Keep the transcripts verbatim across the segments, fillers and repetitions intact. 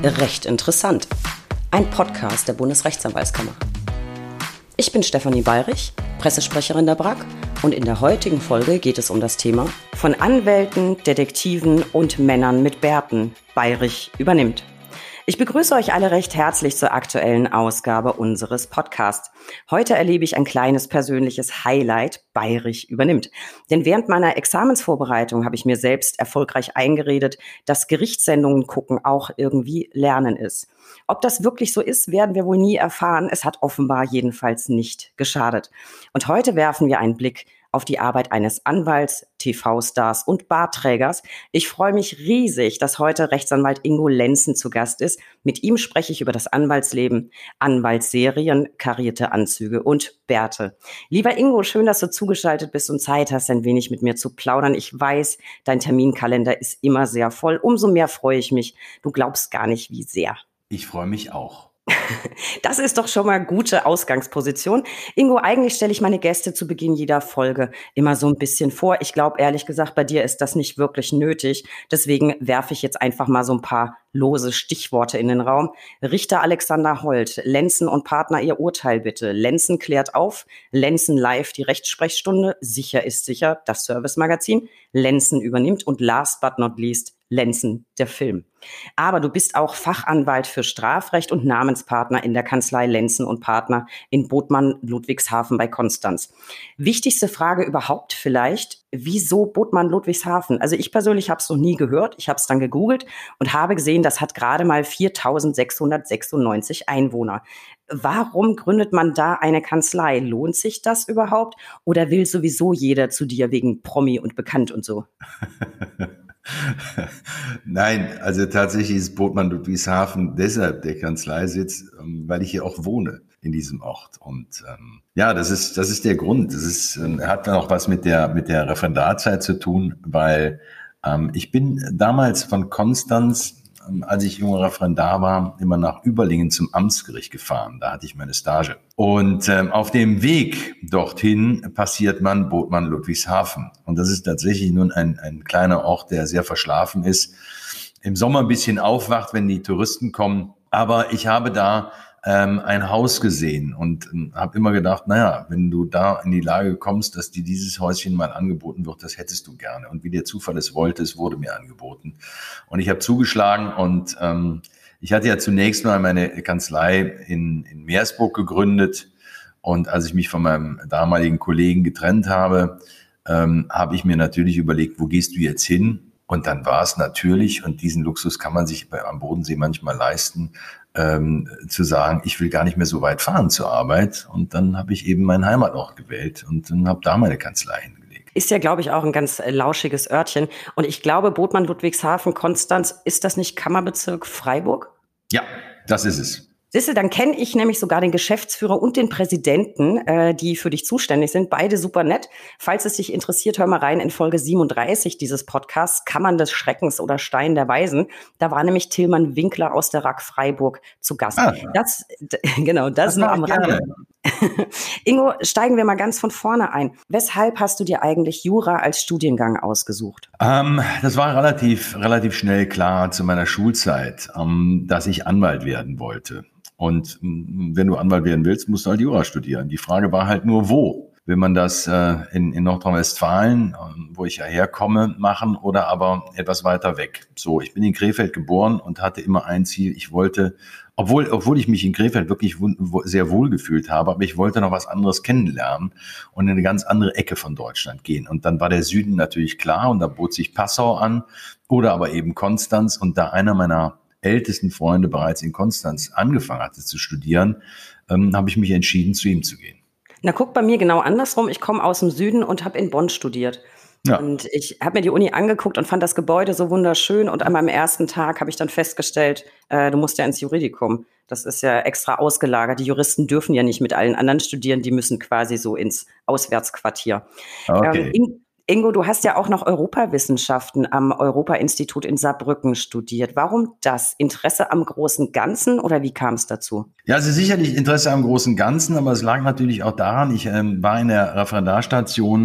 Recht interessant. Ein Podcast der Bundesrechtsanwaltskammer. Ich bin Stefanie Bayrich, Pressesprecherin der B R A K, und in der heutigen Folge geht es um das Thema von Anwälten, Detektiven und Männern mit Bärten. Bayrich übernimmt. Ich begrüße euch alle recht herzlich zur aktuellen Ausgabe unseres Podcasts. Heute erlebe ich ein kleines persönliches Highlight. Bayrich übernimmt. Denn während meiner Examensvorbereitung habe ich mir selbst erfolgreich eingeredet, dass Gerichtssendungen gucken auch irgendwie Lernen ist. Ob das wirklich so ist, werden wir wohl nie erfahren. Es hat offenbar jedenfalls nicht geschadet. Und heute werfen wir einen Blick auf die Arbeit eines Anwalts, T V-Stars und Bartträgers. Ich freue mich riesig, dass heute Rechtsanwalt Ingo Lenzen zu Gast ist. Mit ihm spreche ich über das Anwaltsleben, Anwaltsserien, karierte Anzüge und Bärte. Lieber Ingo, schön, dass du zugeschaltet bist und Zeit hast, ein wenig mit mir zu plaudern. Ich weiß, dein Terminkalender ist immer sehr voll. Umso mehr freue ich mich. Du glaubst gar nicht, wie sehr. Ich freue mich auch. Das ist doch schon mal gute Ausgangsposition. Ingo, eigentlich stelle ich meine Gäste zu Beginn jeder Folge immer so ein bisschen vor. Ich glaube, ehrlich gesagt, bei dir ist das nicht wirklich nötig. Deswegen werfe ich jetzt einfach mal so ein paar lose Stichworte in den Raum. Richter Alexander Holt, Lenzen und Partner, Ihr Urteil bitte. Lenzen klärt auf, Lenzen live, die Rechtssprechstunde, sicher ist sicher, das Servicemagazin, Lenzen übernimmt und last but not least, Lenzen, der Film. Aber du bist auch Fachanwalt für Strafrecht und Namenspartner in der Kanzlei Lenzen und Partner in Bodmann Ludwigshafen bei Konstanz. Wichtigste Frage überhaupt vielleicht, wieso Bodmann Ludwigshafen? Also ich persönlich habe es noch nie gehört, ich habe es dann gegoogelt und habe gesehen, das hat gerade mal viertausendsechshundertsechsundneunzig Einwohner. Warum gründet man da eine Kanzlei? Lohnt sich das überhaupt? Oder will sowieso jeder zu dir wegen Promi und bekannt und so? Nein, also tatsächlich ist Bodmann Ludwigshafen deshalb der Kanzleisitz, weil ich hier auch wohne in diesem Ort. Und ähm, ja, das ist das ist der Grund. Das ist äh, hat dann auch was mit der mit der Referendarzeit zu tun, weil ähm, ich bin damals von Konstanz, ähm, als ich junger Referendar war, immer nach Überlingen zum Amtsgericht gefahren. Da hatte ich meine Stage. Und ähm, auf dem Weg dorthin passiert man Bodmann Ludwigshafen. Und das ist tatsächlich nun ein, ein kleiner Ort, der sehr verschlafen ist. Im Sommer ein bisschen aufwacht, wenn die Touristen kommen. Aber ich habe da ähm, ein Haus gesehen und ähm, habe immer gedacht, naja, wenn du da in die Lage kommst, dass dir dieses Häuschen mal angeboten wird, das hättest du gerne. Und wie der Zufall es wollte, es wurde mir angeboten. Und ich habe zugeschlagen und ähm, ich hatte ja zunächst mal meine Kanzlei in, in Meersburg gegründet und als ich mich von meinem damaligen Kollegen getrennt habe, ähm, habe ich mir natürlich überlegt, wo gehst du jetzt hin? Und dann war es natürlich, und diesen Luxus kann man sich bei, am Bodensee manchmal leisten, ähm, zu sagen, ich will gar nicht mehr so weit fahren zur Arbeit. Und dann habe ich eben meinen Heimatort gewählt und dann habe da meine Kanzlei hingelegt. Ist ja, glaube ich, auch ein ganz äh, lauschiges Örtchen. Und ich glaube, Bodmann Ludwigshafen, Konstanz, ist das nicht Kammerbezirk Freiburg? Ja, das ist es. Siehst du, dann kenne ich nämlich sogar den Geschäftsführer und den Präsidenten, äh, die für dich zuständig sind. Beide super nett. Falls es dich interessiert, hör mal rein in Folge siebenunddreißig dieses Podcasts, Kammern des Schreckens oder Stein der Weisen. Da war nämlich Tilman Winkler aus der R A K Freiburg zu Gast. Ah, das, d- genau, das, das nur am Rande. Ingo, steigen wir mal ganz von vorne ein. Weshalb hast du dir eigentlich Jura als Studiengang ausgesucht? Ähm, das war relativ, relativ schnell klar zu meiner Schulzeit, ähm, dass ich Anwalt werden wollte. Und wenn du Anwalt werden willst, musst du halt Jura studieren. Die Frage war halt nur, wo? Will man das äh, in, in Nordrhein-Westfalen, wo ich ja herkomme, machen oder aber etwas weiter weg? So, ich bin in Krefeld geboren und hatte immer ein Ziel. Ich wollte, obwohl, obwohl ich mich in Krefeld wirklich wo, sehr wohl gefühlt habe, aber ich wollte noch was anderes kennenlernen und in eine ganz andere Ecke von Deutschland gehen. Und dann war der Süden natürlich klar und da bot sich Passau an oder aber eben Konstanz. Und da einer meiner ältesten Freunde bereits in Konstanz angefangen hatte zu studieren, ähm, habe ich mich entschieden, zu ihm zu gehen. Na, guck bei mir genau andersrum. Ich komme aus dem Süden und habe in Bonn studiert. Ja. Und ich habe mir die Uni angeguckt und fand das Gebäude so wunderschön. Und an meinem ersten Tag habe ich dann festgestellt, äh, du musst ja ins Juridikum. Das ist ja extra ausgelagert. Die Juristen dürfen ja nicht mit allen anderen studieren. Die müssen quasi so ins Auswärtsquartier. Okay. Ähm, in, Ingo, du hast ja auch noch Europawissenschaften am Europa-Institut in Saarbrücken studiert. Warum das? Interesse am großen Ganzen oder wie kam es dazu? Ja, also sicherlich Interesse am großen Ganzen, aber es lag natürlich auch daran, ich ähm, war in der Referendarstation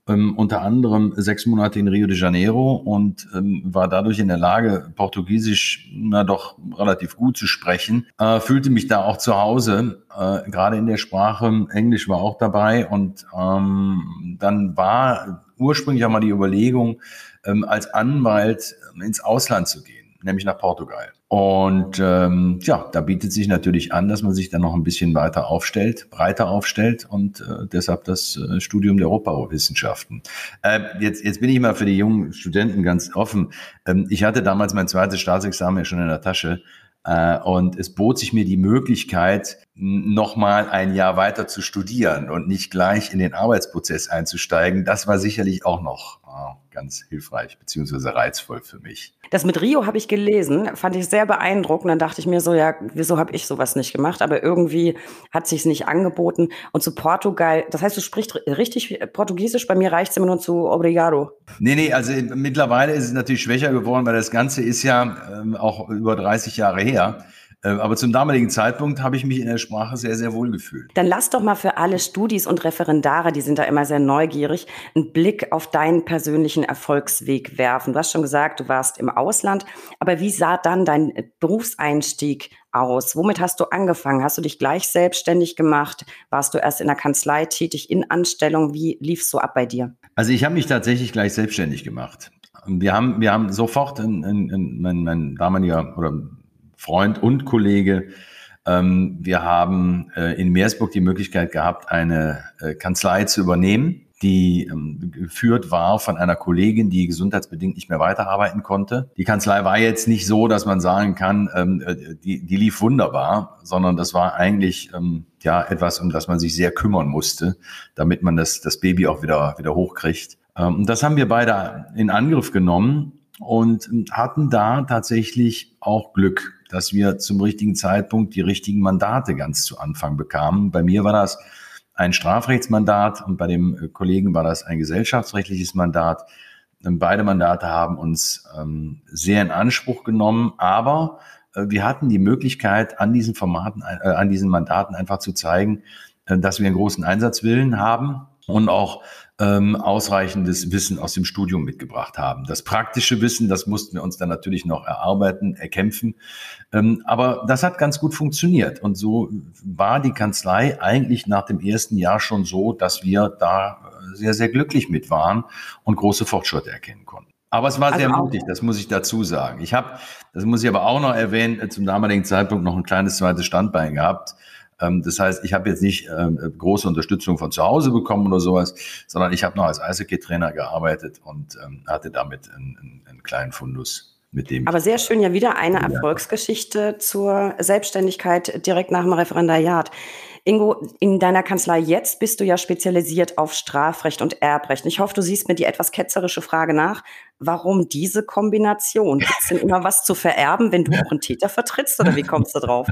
ähm, unter anderem sechs Monate in Rio de Janeiro und ähm, war dadurch in der Lage, Portugiesisch na doch relativ gut zu sprechen. Äh, fühlte mich da auch zu Hause, äh, gerade in der Sprache. Englisch war auch dabei und ähm, dann war ursprünglich auch mal die Überlegung, ähm, als Anwalt ins Ausland zu gehen, nämlich nach Portugal. Und ähm, ja, da bietet sich natürlich an, dass man sich dann noch ein bisschen weiter aufstellt, breiter aufstellt und äh, deshalb das äh, Studium der Europawissenschaften. Äh, jetzt, jetzt bin ich mal für die jungen Studenten ganz offen. Ähm, ich hatte damals mein zweites Staatsexamen ja schon in der Tasche. Äh, und es bot sich mir die Möglichkeit, nochmal ein Jahr weiter zu studieren und nicht gleich in den Arbeitsprozess einzusteigen. Das war sicherlich auch noch äh, ganz hilfreich beziehungsweise reizvoll für mich. Das mit Rio habe ich gelesen, fand ich sehr beeindruckend. Dann dachte ich mir so, ja, wieso habe ich sowas nicht gemacht? Aber irgendwie hat sich's nicht angeboten. Und zu Portugal, das heißt, du sprichst richtig Portugiesisch? Bei mir reicht's immer nur zu Obrigado. Nee, nee, also mittlerweile ist es natürlich schwächer geworden, weil das Ganze ist ja ähm, auch über dreißig Jahre her. Aber zum damaligen Zeitpunkt habe ich mich in der Sprache sehr, sehr wohl gefühlt. Dann lass doch mal für alle Studis und Referendare, die sind da immer sehr neugierig, einen Blick auf deinen persönlichen Erfolgsweg werfen. Du hast schon gesagt, du warst im Ausland, aber wie sah dann dein Berufseinstieg aus? Womit hast du angefangen? Hast du dich gleich selbstständig gemacht? Warst du erst in der Kanzlei tätig, in Anstellung? Wie lief es so ab bei dir? Also ich habe mich tatsächlich gleich selbstständig gemacht. Wir haben, wir haben sofort, in, in, in, mein, mein damaliger oder Freund und Kollege. Ähm, wir haben äh, in Meersburg die Möglichkeit gehabt, eine äh, Kanzlei zu übernehmen, die ähm, geführt war von einer Kollegin, die gesundheitsbedingt nicht mehr weiterarbeiten konnte. Die Kanzlei war jetzt nicht so, dass man sagen kann, ähm, die, die lief wunderbar, sondern das war eigentlich ähm, ja etwas, um das man sich sehr kümmern musste, damit man das, das Baby auch wieder, wieder hochkriegt. Ähm, das haben wir beide in Angriff genommen und hatten da tatsächlich auch Glück, dass wir zum richtigen Zeitpunkt die richtigen Mandate ganz zu Anfang bekamen. Bei mir war das ein Strafrechtsmandat und bei dem Kollegen war das ein gesellschaftsrechtliches Mandat. Beide Mandate haben uns ähm, sehr in Anspruch genommen, aber äh, wir hatten die Möglichkeit, an diesen Formaten, äh, an diesen Mandaten einfach zu zeigen, äh, dass wir einen großen Einsatzwillen haben und auch ähm, ausreichendes Wissen aus dem Studium mitgebracht haben. Das praktische Wissen, das mussten wir uns dann natürlich noch erarbeiten, erkämpfen. Ähm, aber das hat ganz gut funktioniert. Und so war die Kanzlei eigentlich nach dem ersten Jahr schon so, dass wir da sehr, sehr glücklich mit waren und große Fortschritte erkennen konnten. Aber es war also sehr mutig, das muss ich dazu sagen. Ich habe, das muss ich aber auch noch erwähnen, zum damaligen Zeitpunkt noch ein kleines zweites Standbein gehabt. Das heißt, ich habe jetzt nicht äh, große Unterstützung von zu Hause bekommen oder sowas, sondern ich habe noch als Eishockey-Trainer gearbeitet und ähm, hatte damit einen, einen, einen kleinen Fundus, mit dem. Aber sehr schön, ja wieder eine ja. Erfolgsgeschichte zur Selbstständigkeit direkt nach dem Referendariat. Ingo, in deiner Kanzlei jetzt bist du ja spezialisiert auf Strafrecht und Erbrecht. Ich hoffe, du siehst mir die etwas ketzerische Frage nach. Warum diese Kombination? Gibt es denn immer was zu vererben, wenn du auch einen Täter vertrittst, oder wie kommst du drauf?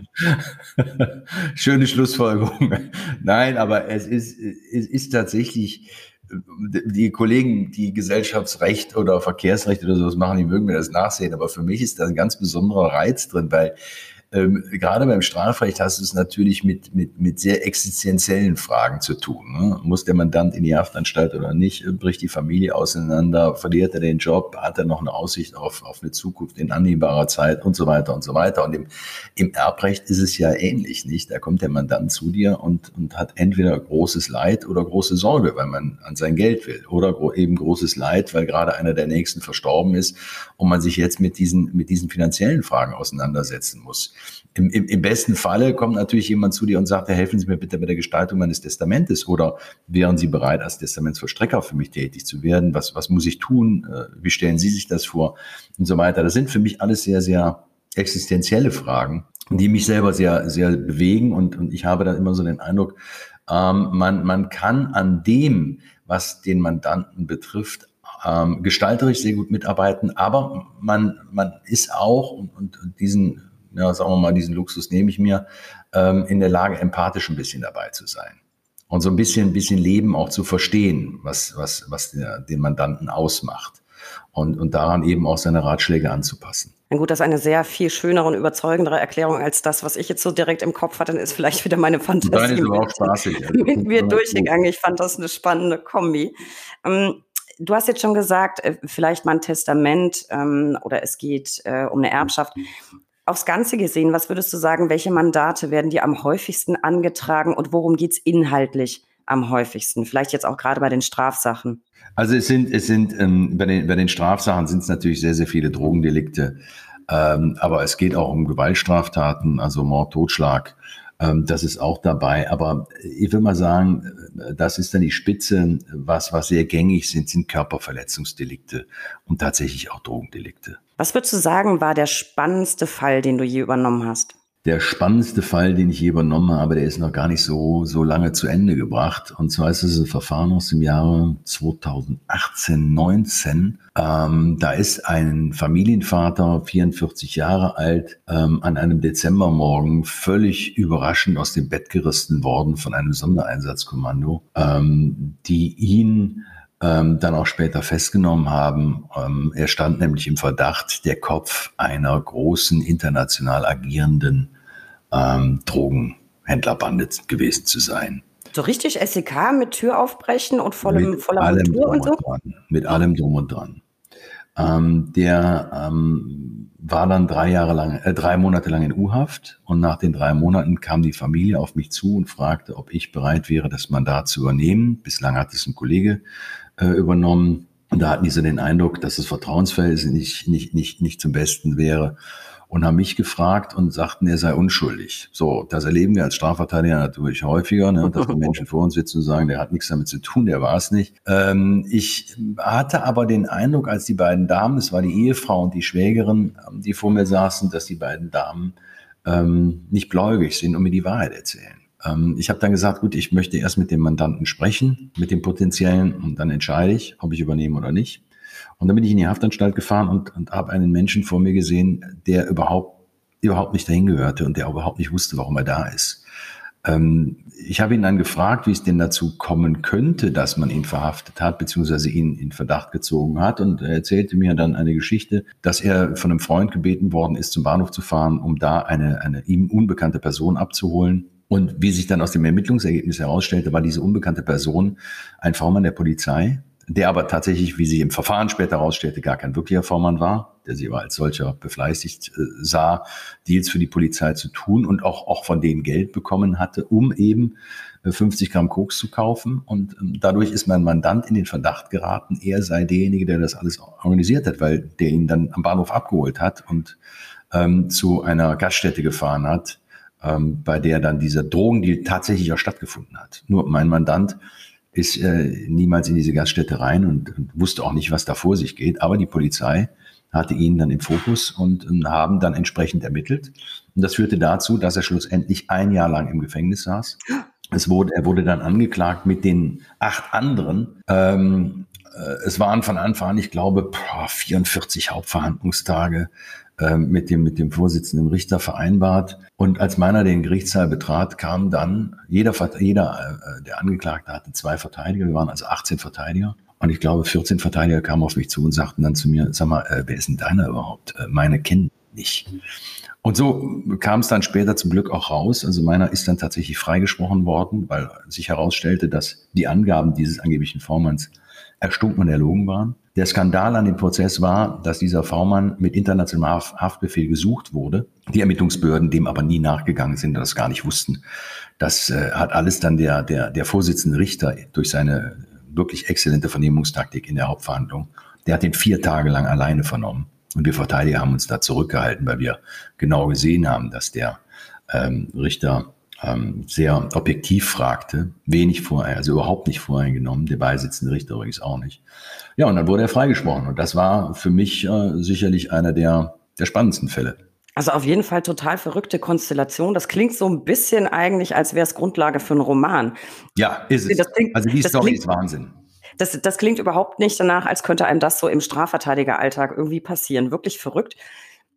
Schöne Schlussfolgerung. Nein, aber es ist, es ist tatsächlich, die Kollegen, die Gesellschaftsrecht oder Verkehrsrecht oder sowas machen, die mögen mir das nachsehen, aber für mich ist da ein ganz besonderer Reiz drin, weil Ähm, gerade beim Strafrecht hast du es natürlich mit, mit, mit sehr existenziellen Fragen zu tun. Ne? Muss der Mandant in die Haftanstalt oder nicht? Bricht die Familie auseinander? Verliert er den Job? Hat er noch eine Aussicht auf, auf eine Zukunft in annehmbarer Zeit? Und so weiter und so weiter. Und im, im Erbrecht ist es ja ähnlich, nicht? Da kommt der Mandant zu dir und, und hat entweder großes Leid oder große Sorge, weil man an sein Geld will. Oder gro- eben großes Leid, weil gerade einer der Nächsten verstorben ist und man sich jetzt mit diesen, mit diesen finanziellen Fragen auseinandersetzen muss. Im, im, Im besten Falle kommt natürlich jemand zu dir und sagt, ja, helfen Sie mir bitte bei der Gestaltung meines Testamentes, oder wären Sie bereit, als Testamentsvollstrecker für mich tätig zu werden? Was, was muss ich tun? Wie stellen Sie sich das vor? Und so weiter. Das sind für mich alles sehr, sehr existenzielle Fragen, die mich selber sehr, sehr bewegen. Und, und ich habe dann immer so den Eindruck, ähm, man, man kann an dem, was den Mandanten betrifft, ähm, gestalterisch sehr gut mitarbeiten, aber man, man ist auch, und, und diesen ja, sagen wir mal, diesen Luxus nehme ich mir, ähm, in der Lage, empathisch ein bisschen dabei zu sein. Und so ein bisschen, ein bisschen Leben auch zu verstehen, was, was, was der, den Mandanten ausmacht. und, und daran eben auch seine Ratschläge anzupassen. Na gut, das ist eine sehr viel schönere und überzeugendere Erklärung als das, was ich jetzt so direkt im Kopf hatte. Dann ist vielleicht wieder meine Fantasie Deine ist aber auch spaßig. Also mit mir durchgegangen. Ich fand das eine spannende Kombi. Ähm, du hast jetzt schon gesagt, äh, vielleicht mal ein Testament ähm, oder es geht äh, um eine Erbschaft. Aufs Ganze gesehen, was würdest du sagen, welche Mandate werden dir am häufigsten angetragen und worum geht's inhaltlich am häufigsten? Vielleicht jetzt auch gerade bei den Strafsachen. Also es sind, es sind ähm, bei, den, bei den Strafsachen sind es natürlich sehr, sehr viele Drogendelikte, ähm, aber es geht auch um Gewaltstraftaten, also Mord, Totschlag, ähm, das ist auch dabei. Aber ich will mal sagen, das ist dann die Spitze, was, was sehr gängig sind, sind Körperverletzungsdelikte und tatsächlich auch Drogendelikte. Was würdest du sagen, war der spannendste Fall, den du je übernommen hast? Der spannendste Fall, den ich je übernommen habe, der ist noch gar nicht so, so lange zu Ende gebracht. Und zwar ist es ein Verfahren aus dem Jahre zweitausendachtzehn, neunzehn. Ähm, da ist ein Familienvater, vierundvierzig Jahre alt, ähm, an einem Dezembermorgen völlig überraschend aus dem Bett gerissen worden von einem Sondereinsatzkommando, ähm, die ihn ähm, dann auch später festgenommen haben. Ähm, er stand nämlich im Verdacht, der Kopf einer großen international agierenden ähm, Drogenhändlerbande gewesen zu sein. So richtig S E K mit Tür aufbrechen und vollem, Mit voller allem Montur drum und so? und dran. Mit allem drum und dran. Ähm, der ähm, war dann drei Jahre lang, äh, drei Monate lang in U-Haft und nach den drei Monaten kam die Familie auf mich zu und fragte, ob ich bereit wäre, das Mandat zu übernehmen. Bislang hat es ein Kollege äh, übernommen und da hatten die so den Eindruck, dass das Vertrauensverhältnis nicht, nicht, nicht, nicht zum Besten wäre und haben mich gefragt und sagten, er sei unschuldig. So, das erleben wir als Strafverteidiger natürlich häufiger, ne, dass die Menschen vor uns sitzen und sagen, der hat nichts damit zu tun, der war es nicht. Ähm, ich hatte aber den Eindruck, als die beiden Damen, es war die Ehefrau und die Schwägerin, die vor mir saßen, dass die beiden Damen ähm, nicht gläubig sind und mir die Wahrheit erzählen. Ähm, ich habe dann gesagt, gut, ich möchte erst mit dem Mandanten sprechen, mit dem Potenziellen, und dann entscheide ich, ob ich übernehme oder nicht. Und dann bin ich in die Haftanstalt gefahren und, und habe einen Menschen vor mir gesehen, der überhaupt, überhaupt nicht dahin gehörte und der überhaupt nicht wusste, warum er da ist. Ähm, ich habe ihn dann gefragt, wie es denn dazu kommen könnte, dass man ihn verhaftet hat, beziehungsweise ihn in Verdacht gezogen hat. Und er erzählte mir dann eine Geschichte, dass er von einem Freund gebeten worden ist, zum Bahnhof zu fahren, um da eine, eine ihm unbekannte Person abzuholen. Und wie sich dann aus dem Ermittlungsergebnis herausstellte, war diese unbekannte Person ein V-Mann der Polizei, der aber tatsächlich, wie sich im Verfahren später herausstellte, gar kein wirklicher V-Mann war, der sich aber als solcher befleißigt äh, sah, Deals für die Polizei zu tun und auch, auch von denen Geld bekommen hatte, um eben äh, fünfzig Gramm Koks zu kaufen. Und ähm, dadurch ist mein Mandant in den Verdacht geraten, er sei derjenige, der das alles organisiert hat, weil der ihn dann am Bahnhof abgeholt hat und ähm, zu einer Gaststätte gefahren hat, ähm, bei der dann dieser Drogendeal tatsächlich auch stattgefunden hat. Nur mein Mandant ist äh, niemals in diese Gaststätte rein und, und wusste auch nicht, was da vor sich geht. Aber die Polizei hatte ihn dann im Fokus und äh, haben dann entsprechend ermittelt. Und das führte dazu, dass er schlussendlich ein Jahr lang im Gefängnis saß. Es wurde, er wurde dann angeklagt mit den acht anderen. Ähm, äh, es waren von Anfang an, ich glaube, vierundvierzig Hauptverhandlungstage äh, mit dem, mit dem Vorsitzenden Richter vereinbart. Und als meiner den Gerichtssaal betrat, kam dann, jeder, jeder äh, der Angeklagte hatte zwei Verteidiger, wir waren also achtzehn Verteidiger. Und ich glaube, vierzehn Verteidiger kamen auf mich zu und sagten dann zu mir, sag mal, äh, wer ist denn deiner überhaupt? Äh, meine kennen nicht. Und so kam es dann später zum Glück auch raus. Also meiner ist dann tatsächlich freigesprochen worden, weil sich herausstellte, dass die Angaben dieses angeblichen V-Manns erstunken und erlogen waren. Der Skandal an dem Prozess war, dass dieser V-Mann mit internationalem Haftbefehl gesucht wurde. Die Ermittlungsbehörden dem aber nie nachgegangen sind und das gar nicht wussten. Das äh, hat alles dann der, der, der Vorsitzende Richter durch seine wirklich exzellente Vernehmungstaktik in der Hauptverhandlung. Der hat ihn vier Tage lang alleine vernommen. Und wir Verteidiger haben uns da zurückgehalten, weil wir genau gesehen haben, dass der ähm, Richter ähm, sehr objektiv fragte, wenig vorher, also überhaupt nicht voreingenommen, der beisitzende Richter übrigens auch nicht. Ja, und dann wurde er freigesprochen. Und das war für mich äh, sicherlich einer der, der spannendsten Fälle. Also auf jeden Fall total verrückte Konstellation. Das klingt so ein bisschen eigentlich, als wäre es Grundlage für einen Roman. Ja, ist es. Das klingt, also die das Story klingt, ist Wahnsinn. Das, das klingt überhaupt nicht danach, als könnte einem das so im Strafverteidigeralltag irgendwie passieren. Wirklich verrückt.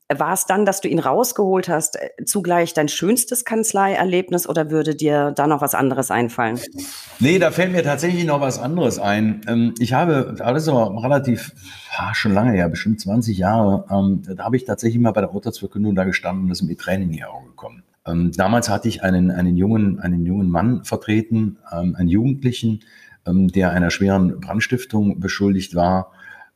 War es dann, dass du ihn rausgeholt hast, zugleich dein schönstes Kanzleierlebnis oder würde dir da noch was anderes einfallen? Nee, da fällt mir tatsächlich noch was anderes ein. Ich habe, das ist aber relativ, schon lange her, bestimmt zwanzig Jahre, da habe ich tatsächlich mal bei der Urteilsverkündung da gestanden und ist mir Tränen in die Augen gekommen. Damals hatte ich einen, einen jungen, einen jungen Mann vertreten, einen Jugendlichen, der einer schweren Brandstiftung beschuldigt war,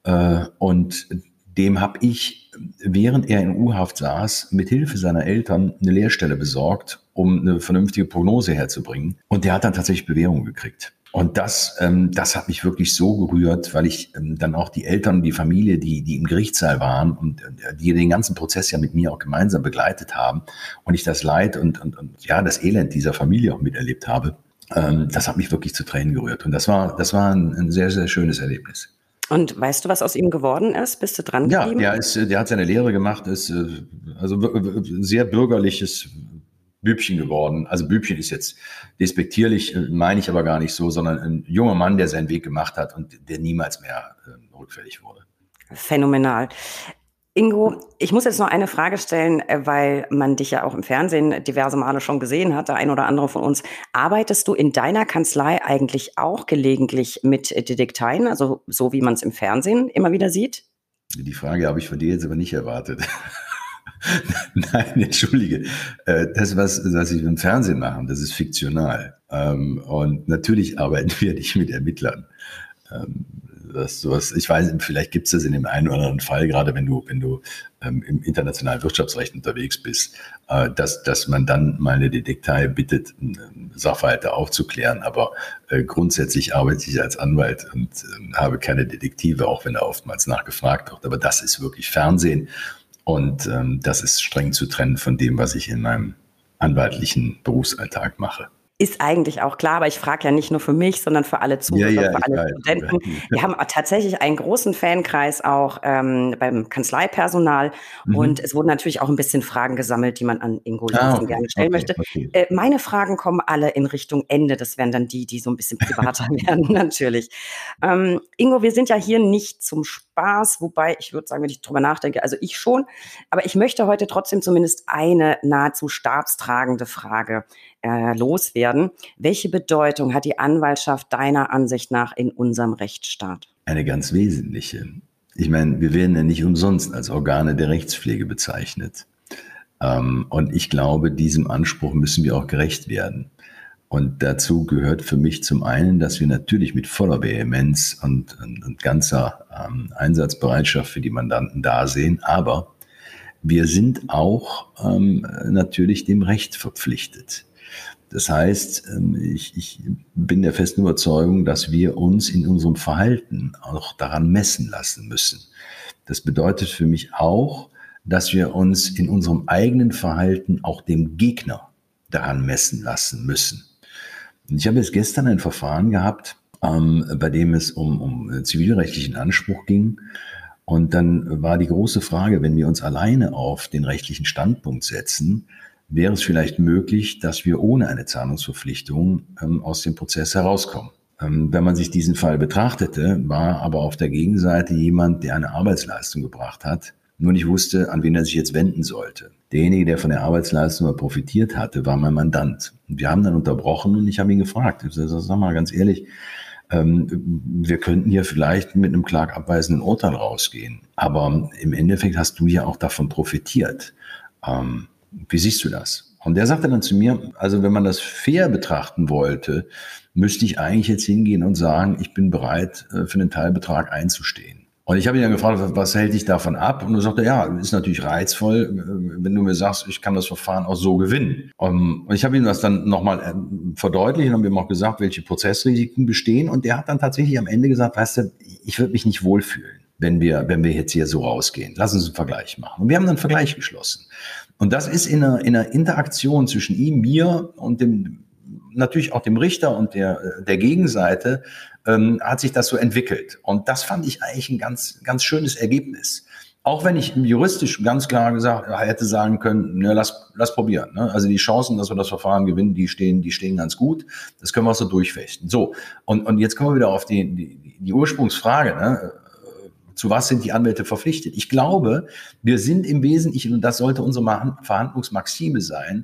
und dem habe ich, während er in U-Haft saß, mit Hilfe seiner Eltern eine Lehrstelle besorgt, um eine vernünftige Prognose herzubringen. Und der hat dann tatsächlich Bewährung gekriegt. Und das, ähm, das hat mich wirklich so gerührt, weil ich ähm, dann auch die Eltern und die Familie, die, die im Gerichtssaal waren und äh, die den ganzen Prozess ja mit mir auch gemeinsam begleitet haben und ich das Leid und, und, und ja, das Elend dieser Familie auch miterlebt habe, ähm, das hat mich wirklich zu Tränen gerührt. Und das war, das war ein, ein sehr, sehr schönes Erlebnis. Und weißt du, was aus ihm geworden ist? Bist du dran geblieben? Ja, der ist, der hat seine Lehre gemacht, ist also sehr bürgerliches Bübchen geworden. Also Bübchen ist jetzt despektierlich, meine ich aber gar nicht so, sondern ein junger Mann, der seinen Weg gemacht hat und der niemals mehr äh, rückfällig wurde. Phänomenal. Ingo, ich muss jetzt noch eine Frage stellen, weil man dich ja auch im Fernsehen diverse Male schon gesehen hat, der ein oder andere von uns. Arbeitest du in deiner Kanzlei eigentlich auch gelegentlich mit Detekteien, also so wie man es im Fernsehen immer wieder sieht? Die Frage habe ich von dir jetzt aber nicht erwartet. Nein, entschuldige. Das, was, was ich im Fernsehen mache, das ist fiktional. Und natürlich arbeiten wir nicht mit Ermittlern. Das, sowas, ich weiß, vielleicht gibt es das in dem einen oder anderen Fall, gerade wenn du, wenn du ähm, im internationalen Wirtschaftsrecht unterwegs bist, äh, dass, dass man dann mal eine Detektei bittet, Sachverhalte aufzuklären. Aber äh, grundsätzlich arbeite ich als Anwalt und äh, habe keine Detektive, auch wenn da oftmals nachgefragt wird. Aber das ist wirklich Fernsehen und ähm, das ist streng zu trennen von dem, was ich in meinem anwaltlichen Berufsalltag mache. Ist eigentlich auch klar, aber ich frage ja nicht nur für mich, sondern für alle Zuhörer, ja, ja, für alle weiß, Studenten. Ja. Wir haben tatsächlich einen großen Fankreis auch ähm, beim Kanzleipersonal mhm. und es wurden natürlich auch ein bisschen Fragen gesammelt, die man an Ingo ah, okay. gerne stellen okay, möchte. Okay. Äh, meine Fragen kommen alle in Richtung Ende, das wären dann die, die so ein bisschen privater werden, natürlich. Ähm, Ingo, wir sind ja hier nicht zum Spaß, wobei ich würde sagen, wenn ich drüber nachdenke, also ich schon, aber ich möchte heute trotzdem zumindest eine nahezu stabstragende Frage äh, loswerden. Welche Bedeutung hat die Anwaltschaft deiner Ansicht nach in unserem Rechtsstaat? Eine ganz wesentliche. Ich meine, wir werden ja nicht umsonst als Organe der Rechtspflege bezeichnet. Ähm, und ich glaube, diesem Anspruch müssen wir auch gerecht werden. Und dazu gehört für mich zum einen, dass wir natürlich mit voller Vehemenz und, und, und ganzer ähm, Einsatzbereitschaft für die Mandanten dasehen, aber wir sind auch ähm, natürlich dem Recht verpflichtet. Das heißt, ich, ich bin der festen Überzeugung, dass wir uns in unserem Verhalten auch daran messen lassen müssen. Das bedeutet für mich auch, dass wir uns in unserem eigenen Verhalten auch dem Gegner daran messen lassen müssen. Und ich habe jetzt gestern ein Verfahren gehabt, ähm, bei dem es um, um zivilrechtlichen Anspruch ging. Und dann war die große Frage, wenn wir uns alleine auf den rechtlichen Standpunkt setzen, wäre es vielleicht möglich, dass wir ohne eine Zahlungsverpflichtung ähm, aus dem Prozess herauskommen. Ähm, wenn man sich diesen Fall betrachtete, war aber auf der Gegenseite jemand, der eine Arbeitsleistung gebracht hat, nur nicht wusste, an wen er sich jetzt wenden sollte. Derjenige, der von der Arbeitsleistung profitiert hatte, war mein Mandant. Und wir haben dann unterbrochen und ich habe ihn gefragt, ich sage, sag mal ganz ehrlich, ähm, wir könnten hier vielleicht mit einem klagabweisenden Urteil rausgehen. Aber im Endeffekt hast du ja auch davon profitiert. Ähm, Wie siehst du das? Und der sagte dann zu mir, also wenn man das fair betrachten wollte, müsste ich eigentlich jetzt hingehen und sagen, ich bin bereit, für einen Teilbetrag einzustehen. Und ich habe ihn dann gefragt, was hält dich davon ab? Und er sagte, ja, ist natürlich reizvoll, wenn du mir sagst, ich kann das Verfahren auch so gewinnen. Und ich habe ihm das dann nochmal verdeutlicht und habe ihm auch gesagt, welche Prozessrisiken bestehen. Und der hat dann tatsächlich am Ende gesagt, weißt du, ich würde mich nicht wohlfühlen, wenn wir, wenn wir jetzt hier so rausgehen. Lass uns einen Vergleich machen. Und wir haben dann einen Vergleich geschlossen. Und das ist in einer, in einer Interaktion zwischen ihm, mir und dem, natürlich auch dem Richter und der, der Gegenseite, ähm, hat sich das so entwickelt. Und das fand ich eigentlich ein ganz, ganz schönes Ergebnis. Auch wenn ich juristisch ganz klar gesagt hätte sagen können, ne, lass, lass probieren. Ne? Also die Chancen, dass wir das Verfahren gewinnen, die stehen, die stehen ganz gut. Das können wir so durchfechten. So. Und, und jetzt kommen wir wieder auf die, die, die Ursprungsfrage, ne? Zu was sind die Anwälte verpflichtet? Ich glaube, wir sind im Wesentlichen, und das sollte unsere Verhandlungsmaxime sein,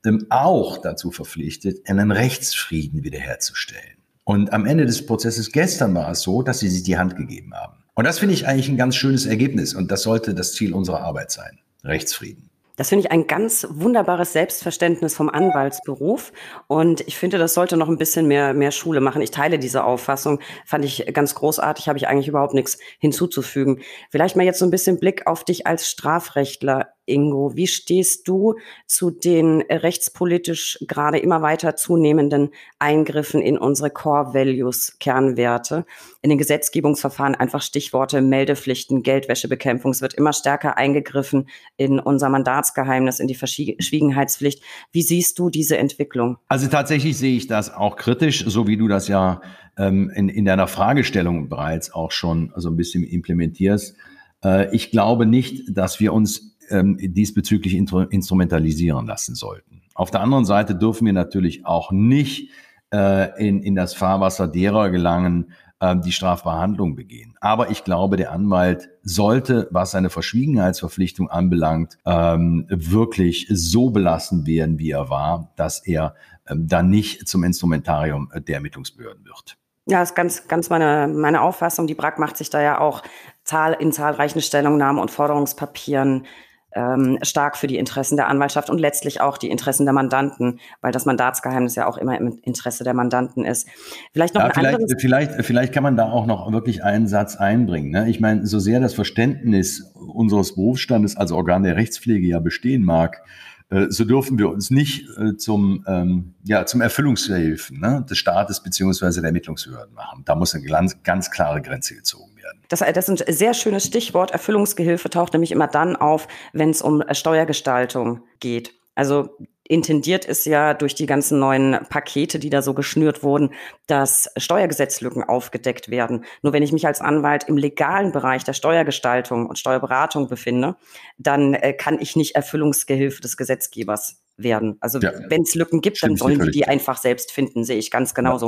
auch dazu verpflichtet, einen Rechtsfrieden wiederherzustellen. Und am Ende des Prozesses gestern war es so, dass sie sich die Hand gegeben haben. Und das finde ich eigentlich ein ganz schönes Ergebnis. Und das sollte das Ziel unserer Arbeit sein. Rechtsfrieden. Das finde ich ein ganz wunderbares Selbstverständnis vom Anwaltsberuf. Und ich finde, das sollte noch ein bisschen mehr, mehr Schule machen. Ich teile diese Auffassung. Fand ich ganz großartig, habe ich eigentlich überhaupt nichts hinzuzufügen. Vielleicht mal jetzt so ein bisschen Blick auf dich als Strafrechtler, Ingo. Wie stehst du zu den rechtspolitisch gerade immer weiter zunehmenden Eingriffen in unsere Core Values, Kernwerte, in den Gesetzgebungsverfahren, einfach Stichworte Meldepflichten, Geldwäschebekämpfung? Es wird immer stärker eingegriffen in unser Mandatsgeheimnis, in die Verschwiegenheitspflicht. Wie siehst du diese Entwicklung? Also tatsächlich sehe ich das auch kritisch, so wie du das ja ähm, in, in deiner Fragestellung bereits auch schon so ein bisschen implementierst. Äh, ich glaube nicht, dass wir uns ähm, diesbezüglich intro- instrumentalisieren lassen sollten. Auf der anderen Seite dürfen wir natürlich auch nicht äh, in, in das Fahrwasser derer gelangen, äh, die strafbare Handlungen begehen. Aber ich glaube, der Anwalt sollte, was seine Verschwiegenheitsverpflichtung anbelangt, ähm, wirklich so belassen werden, wie er war, dass er ähm, dann nicht zum Instrumentarium der Ermittlungsbehörden wird. Ja, das ist ganz, ganz meine, meine Auffassung. Die B R A G macht sich da ja auch zahl, in zahlreichen Stellungnahmen und Forderungspapieren ähm, stark für die Interessen der Anwaltschaft und letztlich auch die Interessen der Mandanten, weil das Mandatsgeheimnis ja auch immer im Interesse der Mandanten ist. Vielleicht noch ja, ein vielleicht, anderes. Vielleicht, vielleicht kann man da auch noch wirklich einen Satz einbringen. Ne? Ich meine, so sehr das Verständnis unseres Berufsstandes als Organ der Rechtspflege ja bestehen mag, so dürfen wir uns nicht äh, zum, ähm, ja, zum Erfüllungsgehilfen, ne, des Staates beziehungsweise der Ermittlungsbehörden machen. Da muss eine ganz, ganz klare Grenze gezogen werden. Das, das ist ein sehr schönes Stichwort. Erfüllungsgehilfe taucht nämlich immer dann auf, wenn es um Steuergestaltung geht. Also intendiert ist ja durch die ganzen neuen Pakete, die da so geschnürt wurden, dass Steuergesetzlücken aufgedeckt werden. Nur wenn ich mich als Anwalt im legalen Bereich der Steuergestaltung und Steuerberatung befinde, dann äh, kann ich nicht Erfüllungsgehilfe des Gesetzgebers werden. Also ja, wenn es Lücken gibt, dann sollen die die einfach selbst finden, sehe ich ganz genauso.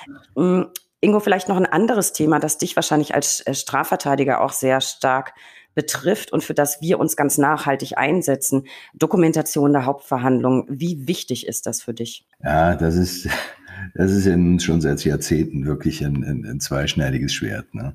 Ja. Ingo, vielleicht noch ein anderes Thema, das dich wahrscheinlich als Strafverteidiger auch sehr stark betrifft und für das wir uns ganz nachhaltig einsetzen. Dokumentation der Hauptverhandlung. Wie wichtig ist das für dich? Ja, das ist, das ist in, schon seit Jahrzehnten wirklich ein, ein, ein zweischneidiges Schwert, ne?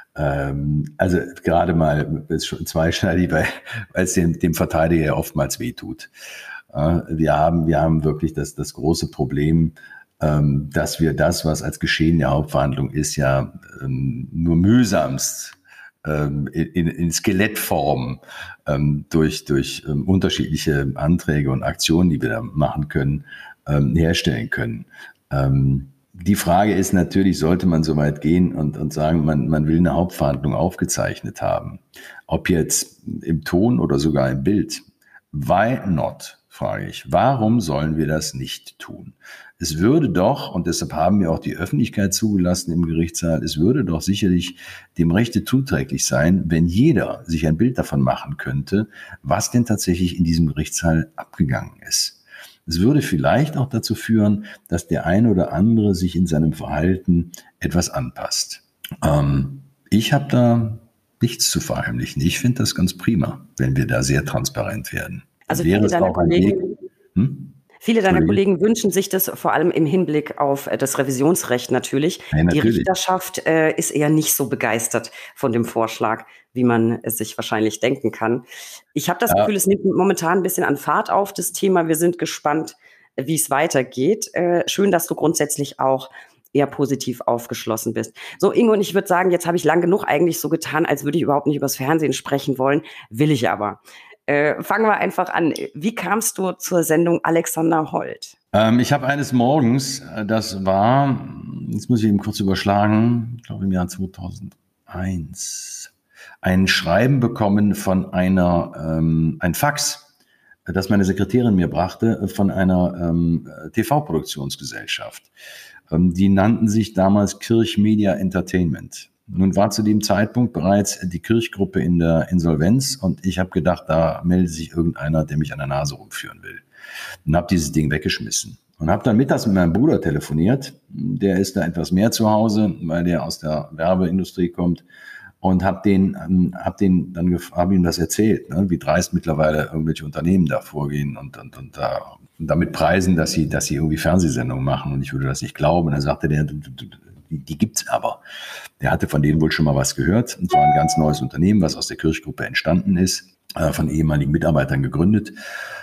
Ähm, also gerade mal ist schon zweischneidig, weil, weil es dem, dem Verteidiger ja oftmals wehtut. Äh, wir haben, wir haben wirklich das, das große Problem, ähm, dass wir das, was als Geschehen der Hauptverhandlung ist, ja ähm, nur mühsamst In, in Skelettform ähm, durch, durch ähm, unterschiedliche Anträge und Aktionen, die wir da machen können, ähm, herstellen können. Ähm, die Frage ist natürlich, sollte man so weit gehen und, und sagen, man, man will eine Hauptverhandlung aufgezeichnet haben. Ob jetzt im Ton oder sogar im Bild. Why not? Frage ich. Warum sollen wir das nicht tun? Es würde doch, und deshalb haben wir auch die Öffentlichkeit zugelassen im Gerichtssaal, es würde doch sicherlich dem Rechte zuträglich sein, wenn jeder sich ein Bild davon machen könnte, was denn tatsächlich in diesem Gerichtssaal abgegangen ist. Es würde vielleicht auch dazu führen, dass der eine oder andere sich in seinem Verhalten etwas anpasst. Ähm, ich habe da nichts zu verheimlichen. Ich finde das ganz prima, wenn wir da sehr transparent werden. Also wäre es auch ein Weg. Hm? Viele deiner Kollegen wünschen sich das vor allem im Hinblick auf das Revisionsrecht natürlich. Ja, natürlich. Die Richterschaft äh, ist eher nicht so begeistert von dem Vorschlag, wie man es sich wahrscheinlich denken kann. Ich habe das ja. Gefühl, es nimmt momentan ein bisschen an Fahrt auf, das Thema. Wir sind gespannt, wie es weitergeht. Äh, schön, dass du grundsätzlich auch eher positiv aufgeschlossen bist. So, Ingo, und ich würde sagen, jetzt habe ich lang genug eigentlich so getan, als würde ich überhaupt nicht übers Fernsehen sprechen wollen. Will ich aber. Äh, fangen wir einfach an. Wie kamst du zur Sendung Alexander Holt? Ähm, ich habe eines Morgens, das war, jetzt muss ich eben kurz überschlagen, ich glaube im Jahr zweitausendeins, ein Schreiben bekommen von einer, ähm, ein Fax, das meine Sekretärin mir brachte, von einer ähm, T V-Produktionsgesellschaft. Ähm, die nannten sich damals Kirch Media Entertainment. Nun war zu dem Zeitpunkt bereits die Kirchgruppe in der Insolvenz und ich habe gedacht, da meldet sich irgendeiner, der mich an der Nase rumführen will. Und habe dieses Ding weggeschmissen. Und habe dann mittags mit meinem Bruder telefoniert. Der ist da etwas mehr zu Hause, weil der aus der Werbeindustrie kommt. und habe den, ähm, hab den dann hab ihm das erzählt, ne, wie dreist mittlerweile irgendwelche Unternehmen da vorgehen und, und, und da und damit preisen, dass sie, dass sie irgendwie Fernsehsendungen machen und ich würde das nicht glauben. Und dann sagte der, du, du, du, die, die gibt's aber. Der hatte von denen wohl schon mal was gehört. Und zwar ein ganz neues Unternehmen, was aus der Kirchgruppe entstanden ist, äh, von ehemaligen Mitarbeitern gegründet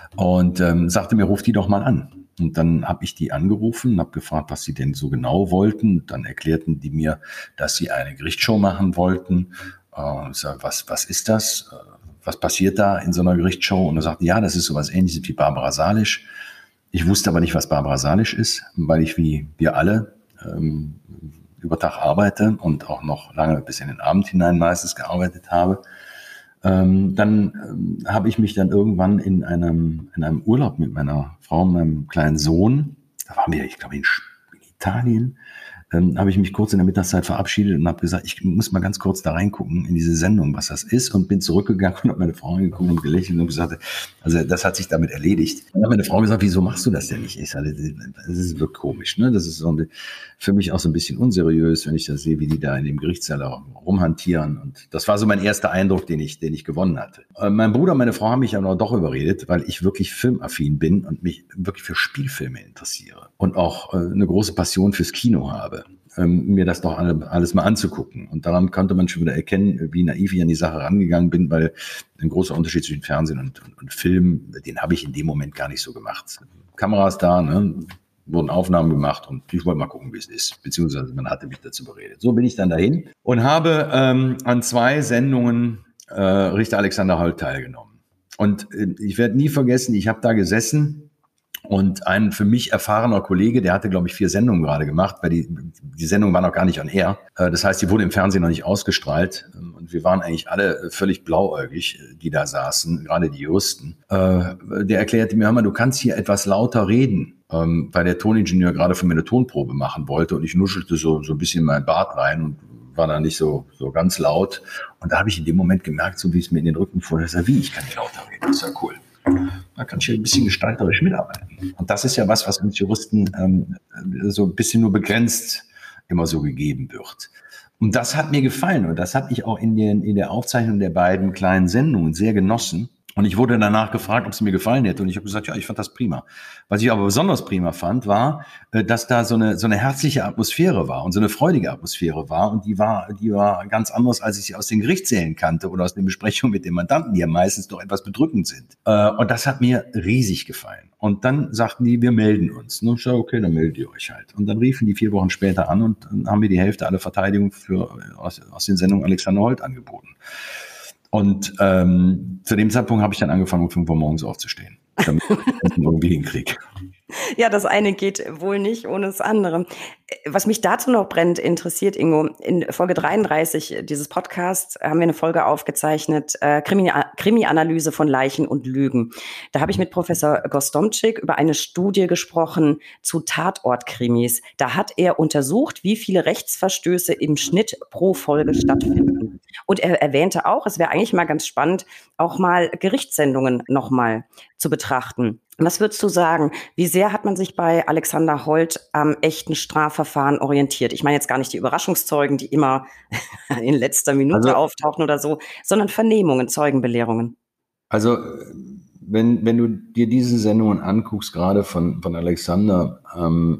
und ähm, sagte mir, ruf die doch mal an. Und dann habe ich die angerufen und habe gefragt, was sie denn so genau wollten. Dann erklärten die mir, dass sie eine Gerichtsshow machen wollten. Äh, ich sag, was, was ist das? Was passiert da in so einer Gerichtsshow? Und er sagte, ja, das ist sowas Ähnliches wie Barbara Salisch. Ich wusste aber nicht, was Barbara Salisch ist, weil ich wie wir alle ähm, über Tag arbeite und auch noch lange bis in den Abend hinein meistens gearbeitet habe. Ähm, dann ähm, habe ich mich dann irgendwann in einem, in einem Urlaub mit meiner Frau und meinem kleinen Sohn, da waren wir, ich glaube, in, in Italien, ähm, habe ich mich kurz in der Mittagszeit verabschiedet und habe gesagt, ich muss mal ganz kurz da reingucken in diese Sendung, was das ist, und bin zurückgegangen und habe meine Frau angeguckt und gelächelt und gesagt, also das hat sich damit erledigt. Dann hat meine Frau gesagt, wieso machst du das denn nicht? Ich sage, das ist wirklich komisch, ne? Das ist so ein, für mich auch so ein bisschen unseriös, wenn ich das sehe, wie die da in dem Gerichtssaal rumhantieren. Und das war so mein erster Eindruck, den ich, den ich gewonnen hatte. Äh, mein Bruder und meine Frau haben mich aber doch überredet, weil ich wirklich filmaffin bin und mich wirklich für Spielfilme interessiere und auch äh, eine große Passion fürs Kino habe, ähm, mir das doch alle, alles mal anzugucken. Und daran konnte man schon wieder erkennen, wie naiv ich an die Sache rangegangen bin, weil ein großer Unterschied zwischen Fernsehen und, und, und Film, den habe ich in dem Moment gar nicht so gemacht. Kameras da, ne? Wurden Aufnahmen gemacht und ich wollte mal gucken, wie es ist. Beziehungsweise man hatte mich dazu beredet. So bin ich dann dahin und habe ähm, an zwei Sendungen äh, Richter Alexander Holt teilgenommen. Und äh, ich werde nie vergessen, ich habe da gesessen und ein für mich erfahrener Kollege, der hatte, glaube ich, vier Sendungen gerade gemacht, weil die, die Sendung war noch gar nicht on air. Äh, das heißt, die wurde im Fernsehen noch nicht ausgestrahlt. Und wir waren eigentlich alle völlig blauäugig, die da saßen, gerade die Juristen. Äh, der erklärte mir, hör mal, du kannst hier etwas lauter reden, ähm, weil der Toningenieur gerade von mir eine Tonprobe machen wollte. Und ich nuschelte so, so ein bisschen in mein Bart rein und war da nicht so, so ganz laut. Und da habe ich in dem Moment gemerkt, so wie es mir in den Rücken fuhr, ich sage, wie, ich kann nicht lauter reden, das ist ja cool. Da kann ich hier ein bisschen gestalterisch mitarbeiten. Und das ist ja was, was uns Juristen ähm, so ein bisschen nur begrenzt immer so gegeben wird. Und das hat mir gefallen und das habe ich auch in, den, in der Aufzeichnung der beiden kleinen Sendungen sehr genossen. Und ich wurde danach gefragt, ob es mir gefallen hätte. Und ich habe gesagt, ja, ich fand das prima. Was ich aber besonders prima fand, war, dass da so eine, so eine herzliche Atmosphäre war und so eine freudige Atmosphäre war. Und die war, die war ganz anders, als ich sie aus den Gerichtssälen kannte oder aus den Besprechungen mit den Mandanten, die ja meistens doch etwas bedrückend sind. Und das hat mir riesig gefallen. Und dann sagten die, wir melden uns. Und ich sage, okay, dann meldet ihr euch halt. Und dann riefen die vier Wochen später an und dann haben wir die Hälfte aller Verteidigung für, aus, aus den Sendungen Alexander Holt angeboten. Und ähm, zu dem Zeitpunkt habe ich dann angefangen, um fünf Uhr morgens aufzustehen, damit ich das irgendwie hinkriege. Ja, das eine geht wohl nicht ohne das andere. Was mich dazu noch brennend interessiert, Ingo, in Folge dreiunddreißig dieses Podcasts haben wir eine Folge aufgezeichnet, äh, Krimi- Krimi-Analyse von Leichen und Lügen. Da habe ich mit Professor Gostomczyk über eine Studie gesprochen zu Tatortkrimis. Da hat er untersucht, wie viele Rechtsverstöße im Schnitt pro Folge stattfinden. Und er erwähnte auch, es wäre eigentlich mal ganz spannend, auch mal Gerichtssendungen nochmal zu betrachten. Was würdest du sagen, wie sehr hat man sich bei Alexander Holt am echten Strafverfahren orientiert? Ich meine jetzt gar nicht die Überraschungszeugen, die immer in letzter Minute also, auftauchen oder so, sondern Vernehmungen, Zeugenbelehrungen. Also wenn, wenn du dir diese Sendungen anguckst, gerade von, von Alexander, ähm,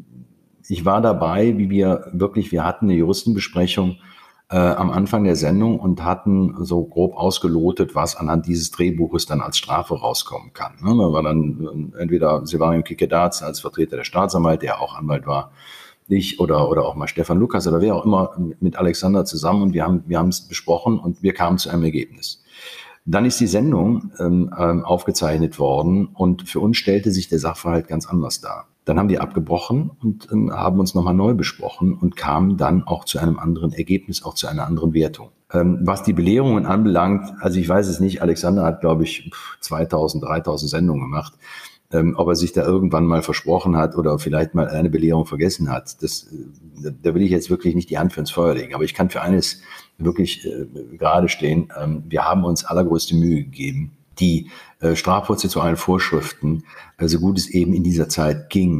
ich war dabei, wie wir wirklich, wir hatten eine Juristenbesprechung Äh, am Anfang der Sendung und hatten so grob ausgelotet, was anhand dieses Drehbuches dann als Strafe rauskommen kann. Ne? Da war dann entweder Silvarium Kikedatz als Vertreter der Staatsanwalt, der auch Anwalt war, ich oder, oder auch mal Stefan Lukas oder wer auch immer mit Alexander zusammen und wir haben wir haben es besprochen und wir kamen zu einem Ergebnis. Dann ist die Sendung ähm, aufgezeichnet worden und für uns stellte sich der Sachverhalt ganz anders dar. Dann haben wir abgebrochen und ähm, haben uns nochmal neu besprochen und kamen dann auch zu einem anderen Ergebnis, auch zu einer anderen Wertung. Ähm, was die Belehrungen anbelangt, also ich weiß es nicht, Alexander hat, glaube ich, zweitausend, dreitausend Sendungen gemacht. Ähm, ob er sich da irgendwann mal versprochen hat oder vielleicht mal eine Belehrung vergessen hat, das, da will ich jetzt wirklich nicht die Hand für ins Feuer legen. Aber ich kann für eines wirklich äh, gerade stehen. Ähm, wir haben uns allergrößte Mühe gegeben, die äh, strafprozessualen Vorschriften, äh, so gut es eben in dieser Zeit ging,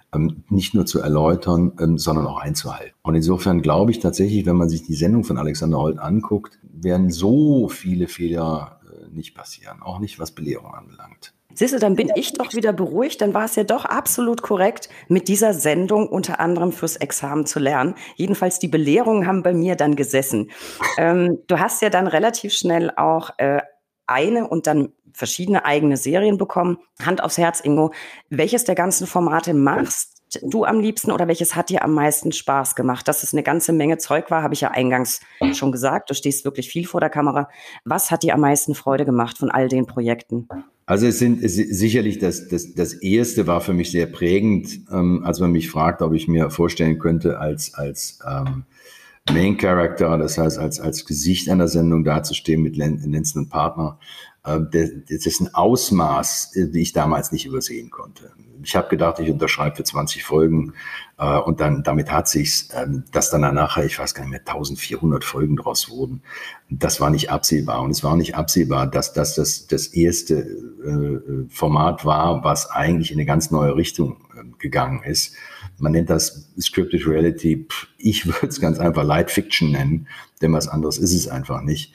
ähm, nicht nur zu erläutern, ähm, sondern auch einzuhalten. Und insofern glaube ich tatsächlich, wenn man sich die Sendung von Alexander Holt anguckt, werden so viele Fehler äh, nicht passieren, auch nicht was Belehrung anbelangt. Siehst du, dann bin ich doch wieder beruhigt. Dann war es ja doch absolut korrekt, mit dieser Sendung unter anderem fürs Examen zu lernen. Jedenfalls die Belehrungen haben bei mir dann gesessen. Ähm, du hast ja dann relativ schnell auch äh, eine und dann verschiedene eigene Serien bekommen. Hand aufs Herz, Ingo. Welches der ganzen Formate machst du am liebsten oder welches hat dir am meisten Spaß gemacht? Dass es eine ganze Menge Zeug war, habe ich ja eingangs schon gesagt. Du stehst wirklich viel vor der Kamera. Was hat dir am meisten Freude gemacht von all den Projekten? Also es sind es ist sicherlich das, das, das erste war für mich sehr prägend, ähm, als man mich fragt, ob ich mir vorstellen könnte, als, als ähm, Main Character, das heißt als, als Gesicht einer Sendung dazustehen mit Lenzen und Partner. Äh, das, das ist ein Ausmaß, die ich damals nicht übersehen konnte. Ich habe gedacht, ich unterschreibe für zwanzig Folgen äh, und dann damit hat sich's, äh, dass dann nachher, ich weiß gar nicht mehr, eintausendvierhundert Folgen draus wurden. Das war nicht absehbar und es war nicht absehbar, dass das das, das erste äh, Format war, was eigentlich in eine ganz neue Richtung äh, gegangen ist. Man nennt das Scripted Reality. Ich würde es ganz einfach Light Fiction nennen, denn was anderes ist es einfach nicht.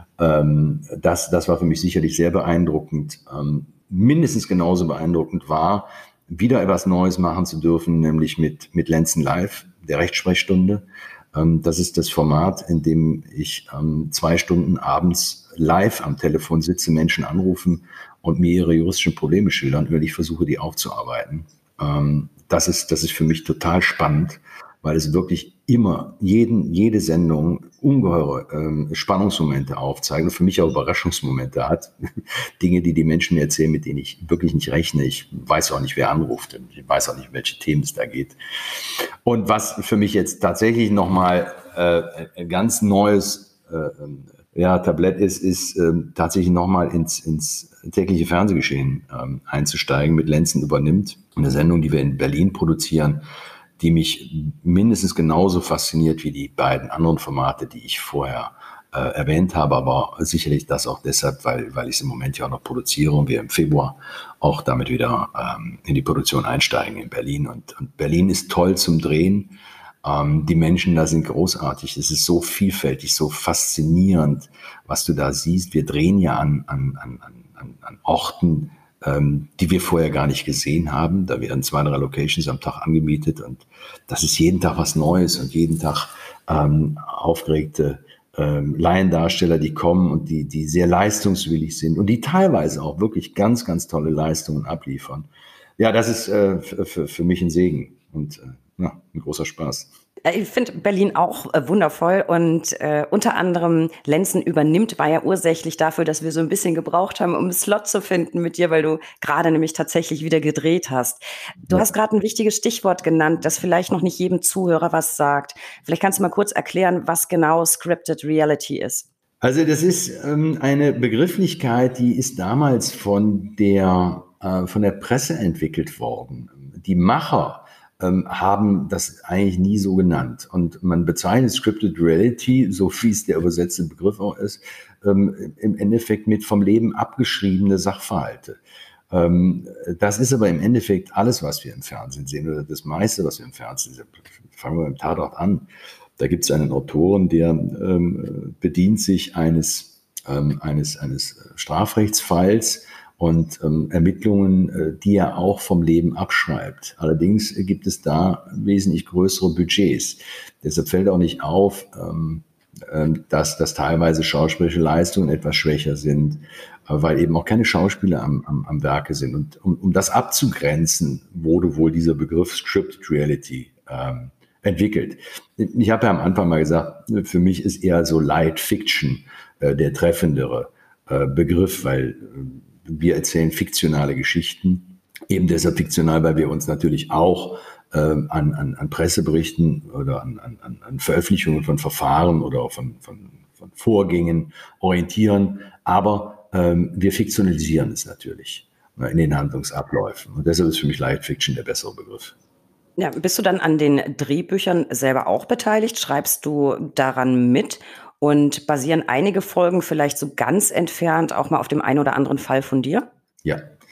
Ähm, das, das war für mich sicherlich sehr beeindruckend. Ähm, mindestens genauso beeindruckend war, wieder etwas Neues machen zu dürfen, nämlich mit, mit Lenzen Live, der Rechtssprechstunde. Ähm, das ist das Format, in dem ich ähm, zwei Stunden abends live am Telefon sitze, Menschen anrufen und mir ihre juristischen Probleme schildern und ich versuche, die aufzuarbeiten. Ähm, das ist, das ist für mich total spannend, weil es wirklich immer, jeden, jede Sendung ungeheure ähm, Spannungsmomente aufzeigt und für mich auch Überraschungsmomente hat. Dinge, die die Menschen mir erzählen, mit denen ich wirklich nicht rechne. Ich weiß auch nicht, wer anruft. Ich weiß auch nicht, welche Themen es da geht. Und was für mich jetzt tatsächlich nochmal äh, ein ganz neues äh, ja, Tablett ist, ist äh, tatsächlich nochmal ins, ins tägliche Fernsehgeschehen äh, einzusteigen, mit Lenzen übernimmt. Eine Sendung, die wir in Berlin produzieren, die mich mindestens genauso fasziniert wie die beiden anderen Formate, die ich vorher äh, erwähnt habe, aber sicherlich das auch deshalb, weil, weil ich es im Moment ja auch noch produziere und wir im Februar auch damit wieder ähm, in die Produktion einsteigen in Berlin. Und, und Berlin ist toll zum Drehen. Ähm, die Menschen da sind großartig. Es ist so vielfältig, so faszinierend, was du da siehst. Wir drehen ja an, an, an, an, an Orten, ähm, die wir vorher gar nicht gesehen haben. Da werden zwei, drei Locations am Tag angemietet und das ist jeden Tag was Neues und jeden Tag ähm, aufgeregte ähm, Laiendarsteller, die kommen und die, die sehr leistungswillig sind und die teilweise auch wirklich ganz, ganz tolle Leistungen abliefern. Ja, das ist äh, für, für mich ein Segen und äh, ja, ein großer Spaß. Ich finde Berlin auch äh, wundervoll und äh, unter anderem Lenzen übernimmt war ja ursächlich dafür, dass wir so ein bisschen gebraucht haben, um einen Slot zu finden mit dir, weil du gerade nämlich tatsächlich wieder gedreht hast. Du ja. hast gerade ein wichtiges Stichwort genannt, das vielleicht noch nicht jedem Zuhörer was sagt. Vielleicht kannst du mal kurz erklären, was genau Scripted Reality ist. Also das ist ähm, eine Begrifflichkeit, die ist damals von der, äh, von der Presse entwickelt worden. Die Macher Ähm, haben das eigentlich nie so genannt. Und man bezeichnet Scripted Reality, so wie es der übersetzte Begriff auch ist, ähm, im Endeffekt mit vom Leben abgeschriebene Sachverhalte. Ähm, das ist aber im Endeffekt alles, was wir im Fernsehen sehen, oder das meiste, was wir im Fernsehen sehen. Fangen wir beim Tatort an. Da gibt es einen Autoren, der ähm, bedient sich eines, ähm, eines, eines Strafrechtsfalls und ähm, Ermittlungen, äh, die er auch vom Leben abschreibt. Allerdings äh, gibt es da wesentlich größere Budgets. Deshalb fällt auch nicht auf, ähm, äh, dass, dass teilweise schauspielerische Leistungen etwas schwächer sind, äh, weil eben auch keine Schauspieler am, am, am Werke sind. Und um, um das abzugrenzen, wurde wohl dieser Begriff Scripted Reality ähm, entwickelt. Ich habe ja am Anfang mal gesagt, für mich ist eher so Light Fiction äh, der treffendere äh, Begriff, weil äh, wir erzählen fiktionale Geschichten, eben deshalb fiktional, weil wir uns natürlich auch ähm, an, an, an Presseberichten oder an, an, an Veröffentlichungen von Verfahren oder auch von, von, von Vorgängen orientieren, aber ähm, wir fiktionalisieren es natürlich äh, in den Handlungsabläufen. Und deshalb ist für mich Light Fiction der bessere Begriff. Ja, bist du dann an den Drehbüchern selber auch beteiligt? Schreibst du daran mit? Und basieren einige Folgen vielleicht so ganz entfernt auch mal auf dem einen oder anderen Fall von dir? Ja,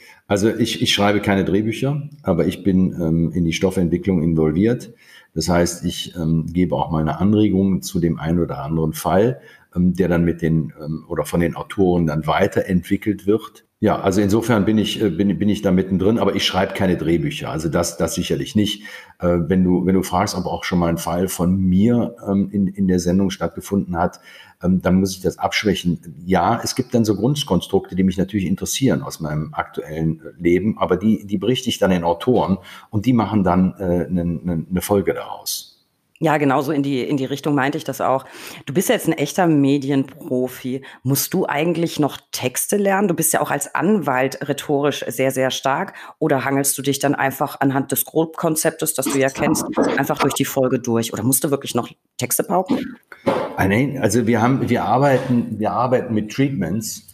Also ich, ich schreibe keine Drehbücher, aber ich bin ähm, in die Stoffentwicklung involviert. Das heißt, ich ähm, gebe auch meine Anregungen zu dem einen oder anderen Fall, ähm, der dann mit den ähm, oder von den Autoren dann weiterentwickelt wird. Ja, also insofern bin ich, äh, bin, bin ich da mittendrin, aber ich schreibe keine Drehbücher. Also das, das sicherlich nicht. Äh, wenn du, wenn du fragst, ob auch schon mal ein Fall von mir ähm, in, in der Sendung stattgefunden hat, ähm, dann muss ich das abschwächen. Ja, es gibt dann so Grundkonstrukte, die mich natürlich interessieren aus meinem aktuellen Leben, aber die, die berichte ich dann den Autoren und die machen dann äh, eine, eine Folge daraus. Ja, genau so in die, in die Richtung meinte ich das auch. Du bist ja jetzt ein echter Medienprofi. Musst du eigentlich noch Texte lernen? Du bist ja auch als Anwalt rhetorisch sehr, sehr stark. Oder hangelst du dich dann einfach anhand des Grobkonzeptes, das du ja kennst, einfach durch die Folge durch? Oder musst du wirklich noch Texte pauken? Nein, also wir haben, wir arbeiten, wir arbeiten mit Treatments.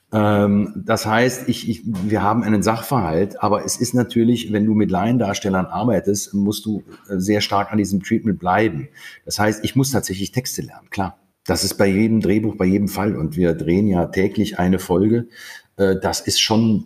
Das heißt, ich, ich, wir haben einen Sachverhalt, aber es ist natürlich, wenn du mit Laiendarstellern arbeitest, musst du sehr stark an diesem Treatment bleiben. Das heißt, ich muss tatsächlich Texte lernen, klar. Das ist bei jedem Drehbuch, bei jedem Fall und wir drehen ja täglich eine Folge. Das ist schon,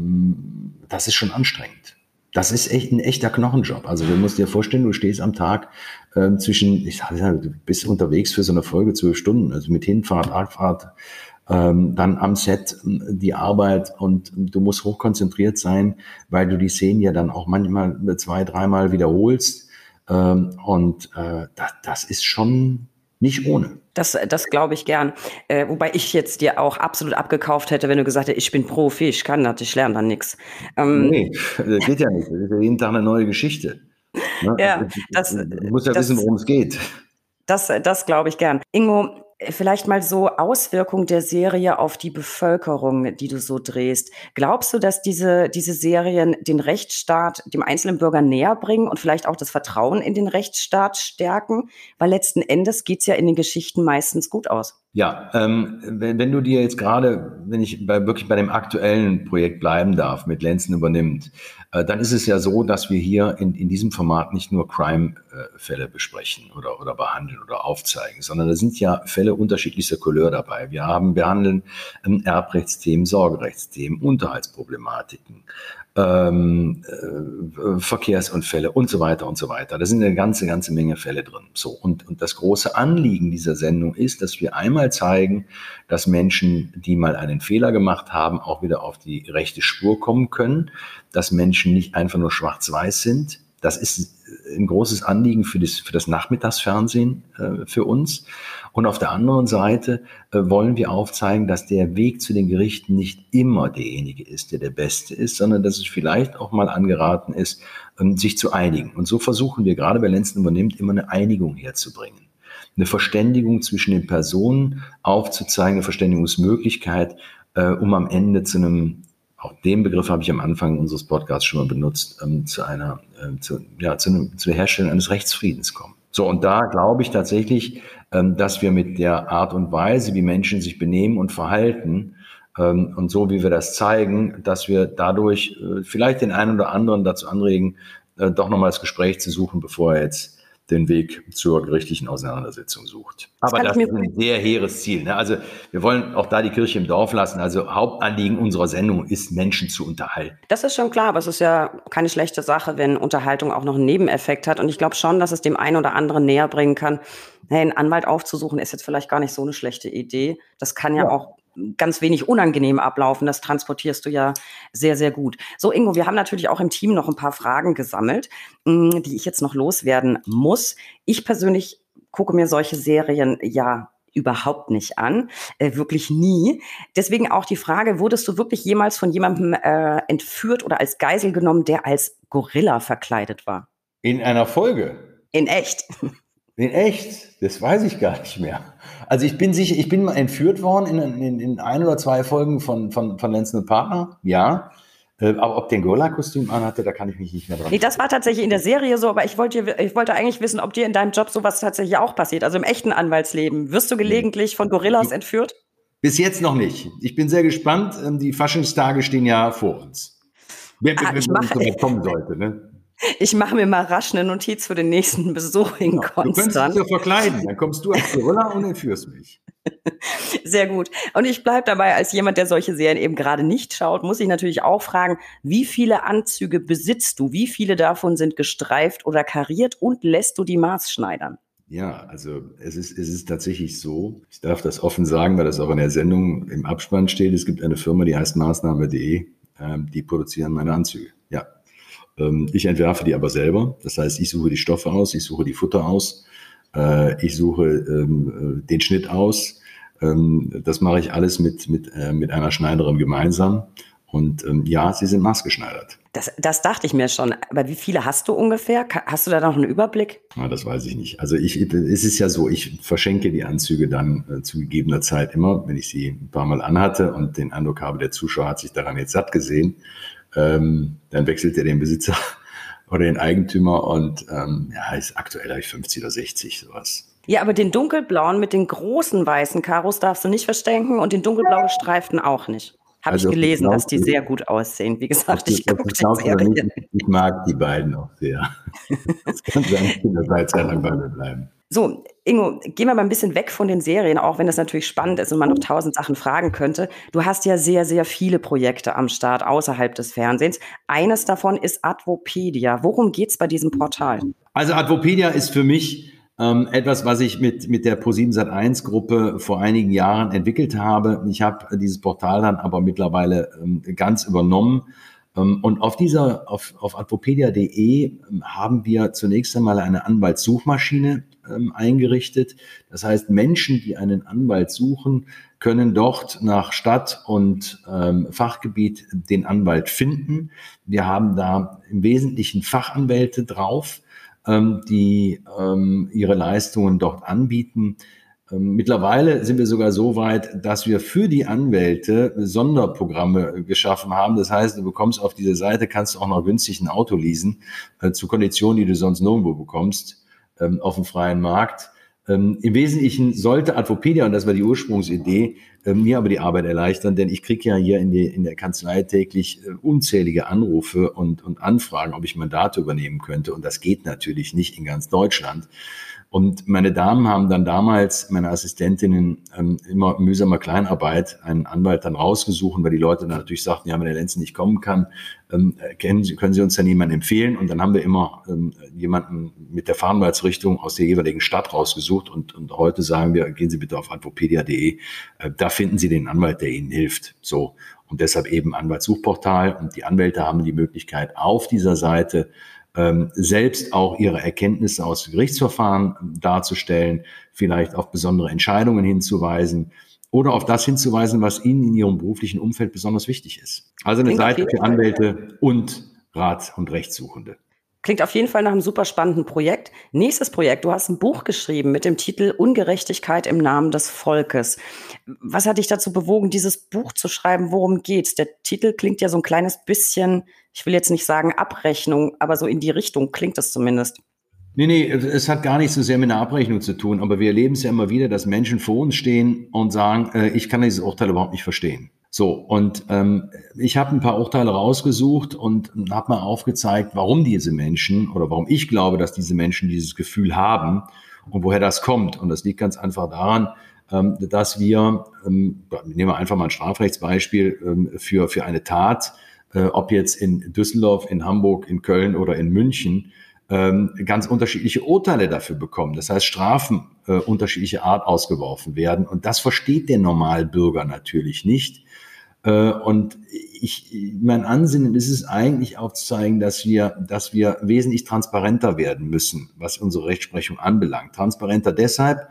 das ist schon anstrengend. Das ist echt ein echter Knochenjob. Also du musst dir vorstellen, du stehst am Tag äh, zwischen, ich sag, du bist unterwegs für so eine Folge zwölf Stunden, also mit Hinfahrt, Abfahrt, Ähm, dann am Set die Arbeit und du musst hochkonzentriert sein, weil du die Szenen ja dann auch manchmal zwei, dreimal wiederholst ähm, und äh, das, das ist schon nicht ohne. Das, das glaube ich gern. Äh, wobei ich jetzt dir auch absolut abgekauft hätte, wenn du gesagt hättest, ich bin Profi, ich kann das, ich lerne dann nichts. Ähm, nee, das geht ja nicht. Das ist ja jeden Tag eine neue Geschichte. Ne? Ja, das, du musst ja das, wissen, worum es geht. Das, das glaube ich gern. Ingo, vielleicht mal so Auswirkung der Serie auf die Bevölkerung, die du so drehst. Glaubst du, dass diese, diese Serien den Rechtsstaat dem einzelnen Bürger näher bringen und vielleicht auch das Vertrauen in den Rechtsstaat stärken? Weil letzten Endes geht's ja in den Geschichten meistens gut aus. Ja, ähm, wenn, wenn du dir jetzt gerade, wenn ich bei, wirklich bei dem aktuellen Projekt bleiben darf, mit Lenzen übernimmt, äh, dann ist es ja so, dass wir hier in, in diesem Format nicht nur Crime-Fälle besprechen oder, oder behandeln oder aufzeigen, sondern da sind ja Fälle unterschiedlichster Couleur dabei. Wir haben, behandeln ähm, Erbrechtsthemen, Sorgerechtsthemen, Unterhaltsproblematiken, ähm, äh, Verkehrsunfälle und so weiter und so weiter. Da sind eine ganze, ganze Menge Fälle drin. So, und, und das große Anliegen dieser Sendung ist, dass wir einmal zeigen, dass Menschen, die mal einen Fehler gemacht haben, auch wieder auf die rechte Spur kommen können, dass Menschen nicht einfach nur schwarz-weiß sind. Das ist ein großes Anliegen für das, für das Nachmittagsfernsehen äh, für uns. Und auf der anderen Seite äh, wollen wir aufzeigen, dass der Weg zu den Gerichten nicht immer derjenige ist, der der Beste ist, sondern dass es vielleicht auch mal angeraten ist, ähm, sich zu einigen. Und so versuchen wir gerade bei Lenzen übernimmt immer eine Einigung herzubringen. Eine Verständigung zwischen den Personen aufzuzeigen, eine Verständigungsmöglichkeit, äh, um am Ende zu einem, auch den Begriff habe ich am Anfang unseres Podcasts schon mal benutzt, ähm, zu einer, äh, zu, ja, zu, einem, zu der Herstellung eines Rechtsfriedens kommen. So, und da glaube ich tatsächlich, ähm, dass wir mit der Art und Weise, wie Menschen sich benehmen und verhalten, ähm, und so wie wir das zeigen, dass wir dadurch äh, vielleicht den einen oder anderen dazu anregen, äh, doch nochmal das Gespräch zu suchen, bevor er jetzt den Weg zur gerichtlichen Auseinandersetzung sucht. Aber das, das ist ein sehr hehres Ziel. Ne? Also wir wollen auch da die Kirche im Dorf lassen. Also Hauptanliegen unserer Sendung ist, Menschen zu unterhalten. Das ist schon klar, aber es ist ja keine schlechte Sache, wenn Unterhaltung auch noch einen Nebeneffekt hat. Und ich glaube schon, dass es dem einen oder anderen näher bringen kann, hey, einen Anwalt aufzusuchen, ist jetzt vielleicht gar nicht so eine schlechte Idee. Das kann ja, ja. auch ganz wenig unangenehm ablaufen. Das transportierst du ja sehr, sehr gut. So, Ingo, wir haben natürlich auch im Team noch ein paar Fragen gesammelt, die ich jetzt noch loswerden muss. Ich persönlich gucke mir solche Serien ja überhaupt nicht an, äh, wirklich nie. Deswegen auch die Frage, wurdest du wirklich jemals von jemandem äh, entführt oder als Geisel genommen, der als Gorilla verkleidet war? In einer Folge? In echt? In echt? Das weiß ich gar nicht mehr. Also ich bin sicher, ich bin mal entführt worden in, in, in ein oder zwei Folgen von, von, von Lenzen und Partner, ja. Aber ob der ein Gorilla-Kostüm anhatte, da kann ich mich nicht mehr dran Nee, das war tatsächlich in der Serie so, aber ich wollte, ich wollte eigentlich wissen, ob dir in deinem Job sowas tatsächlich auch passiert, also im echten Anwaltsleben. Wirst du gelegentlich von Gorillas entführt? Bis jetzt noch nicht. Ich bin sehr gespannt. Die Faschingstage stehen ja vor uns. Wenn, ah, wenn ich man mache, so weit kommen sollte, ne? Ich mache mir mal rasch eine Notiz für den nächsten Besuch in Ja, du könntest Konstanz. dich ja verkleiden, dann kommst du als Gorilla und entführst mich. Sehr gut. Und ich bleibe dabei, als jemand, der solche Serien eben gerade nicht schaut, muss ich natürlich auch fragen, wie viele Anzüge besitzt du? Wie viele davon sind gestreift oder kariert und lässt du die maßschneidern? Ja, also es ist, es ist tatsächlich so, ich darf das offen sagen, weil das auch in der Sendung im Abspann steht, es gibt eine Firma, die heißt maßnahme punkt de, ähm, die produzieren meine Anzüge. Ja, ähm, ich entwerfe die aber selber, das heißt, ich suche die Stoffe aus, ich suche die Futter aus, äh, ich suche ähm, den Schnitt aus, ähm, das mache ich alles mit, mit, äh, mit einer Schneiderin gemeinsam und ähm, ja, sie sind maßgeschneidert. Das, das dachte ich mir schon. Aber wie viele hast du ungefähr? Hast du da noch einen Überblick? Ja, das weiß ich nicht. Also ich, es ist ja so, ich verschenke die Anzüge dann äh, zu gegebener Zeit immer, wenn ich sie ein paar Mal anhatte und den Eindruck habe, der Zuschauer hat sich daran jetzt satt gesehen, ähm, dann wechselt er den Besitzer oder den Eigentümer und ähm, ja, ist aktuell habe ich fünfzig oder sechzig, sowas. Ja, aber den dunkelblauen mit den großen weißen Karos darfst du nicht verstecken und den dunkelblau gestreiften auch nicht. Habe Also, ich gelesen, glaub, dass die sehr gut aussehen. Wie gesagt, ich gucke die oder Serie. nicht, ich mag die beiden auch sehr. Das kann sein, dass die eine Zeit lang bei mir bleiben. So, Ingo, gehen wir mal ein bisschen weg von den Serien, auch wenn das natürlich spannend ist und man noch tausend Sachen fragen könnte. Du hast ja sehr, sehr viele Projekte am Start außerhalb des Fernsehens. Eines davon ist Advopedia. Worum geht's bei diesem Portal? Also Advopedia ist für mich ähm, etwas, was ich mit, mit der ProSieben Sat eins Gruppe vor einigen Jahren entwickelt habe. Ich habe dieses Portal dann aber mittlerweile ähm, ganz übernommen. Und auf dieser, auf, auf advopedia punkt de haben wir zunächst einmal eine Anwaltssuchmaschine ähm, eingerichtet. Das heißt, Menschen, die einen Anwalt suchen, können dort nach Stadt und ähm, Fachgebiet den Anwalt finden. Wir haben da im Wesentlichen Fachanwälte drauf, ähm, die ähm, ihre Leistungen dort anbieten. Mittlerweile sind wir sogar so weit, dass wir für die Anwälte Sonderprogramme geschaffen haben. Das heißt, du bekommst auf dieser Seite, kannst du auch noch günstig ein Auto leasen, äh, zu Konditionen, die du sonst nirgendwo bekommst, ähm, auf dem freien Markt. Ähm, im Wesentlichen sollte Advopedia, und das war die Ursprungsidee, äh, mir aber die Arbeit erleichtern, denn ich kriege ja hier in, die, in der Kanzlei täglich äh, unzählige Anrufe und, und Anfragen, ob ich Mandate übernehmen könnte. Und das geht natürlich nicht in ganz Deutschland. Und meine Damen haben dann damals, meine Assistentinnen, ähm, immer mühsamer Kleinarbeit, einen Anwalt dann rausgesucht, weil die Leute dann natürlich sagten, ja, wenn der Lenzen nicht kommen kann, ähm, kennen Sie, können Sie uns dann jemanden empfehlen? Und dann haben wir immer ähm, jemanden mit der Fachanwaltsrichtung aus der jeweiligen Stadt rausgesucht. Und, und heute sagen wir, gehen Sie bitte auf advopedia punkt de, äh, da finden Sie den Anwalt, der Ihnen hilft. So. Und deshalb eben Anwaltssuchportal. Und die Anwälte haben die Möglichkeit, auf dieser Seite Ähm, selbst auch ihre Erkenntnisse aus Gerichtsverfahren darzustellen, vielleicht auf besondere Entscheidungen hinzuweisen oder auf das hinzuweisen, was ihnen in ihrem beruflichen Umfeld besonders wichtig ist. Also eine Klingt Seite für Anwälte und Rat- und Rechtssuchende. Klingt auf jeden Fall nach einem super spannenden Projekt. Nächstes Projekt. Du hast ein Buch geschrieben mit dem Titel Ungerechtigkeit im Namen des Volkes. Was hat dich dazu bewogen, dieses Buch zu schreiben? Worum geht's? Der Titel klingt ja so ein kleines bisschen, ich will jetzt nicht sagen Abrechnung, aber so in die Richtung klingt es zumindest. Nee, nee, es hat gar nicht so sehr mit einer Abrechnung zu tun, aber wir erleben es ja immer wieder, dass Menschen vor uns stehen und sagen, äh, ich kann dieses Urteil überhaupt nicht verstehen. So, und ähm, ich habe ein paar Urteile rausgesucht und habe mal aufgezeigt, warum diese Menschen oder warum ich glaube, dass diese Menschen dieses Gefühl haben und woher das kommt. Und das liegt ganz einfach daran, ähm, dass wir, ähm, nehmen wir einfach mal ein Strafrechtsbeispiel, ähm, für, für eine Tat, äh, ob jetzt in Düsseldorf, in Hamburg, in Köln oder in München, ähm, ganz unterschiedliche Urteile dafür bekommen. Das heißt, Strafen äh, unterschiedlicher Art ausgeworfen werden. Und das versteht der Normalbürger natürlich nicht. Und ich, mein Ansinnen ist es eigentlich aufzuzeigen, dass wir, dass wir wesentlich transparenter werden müssen, was unsere Rechtsprechung anbelangt. Transparenter deshalb,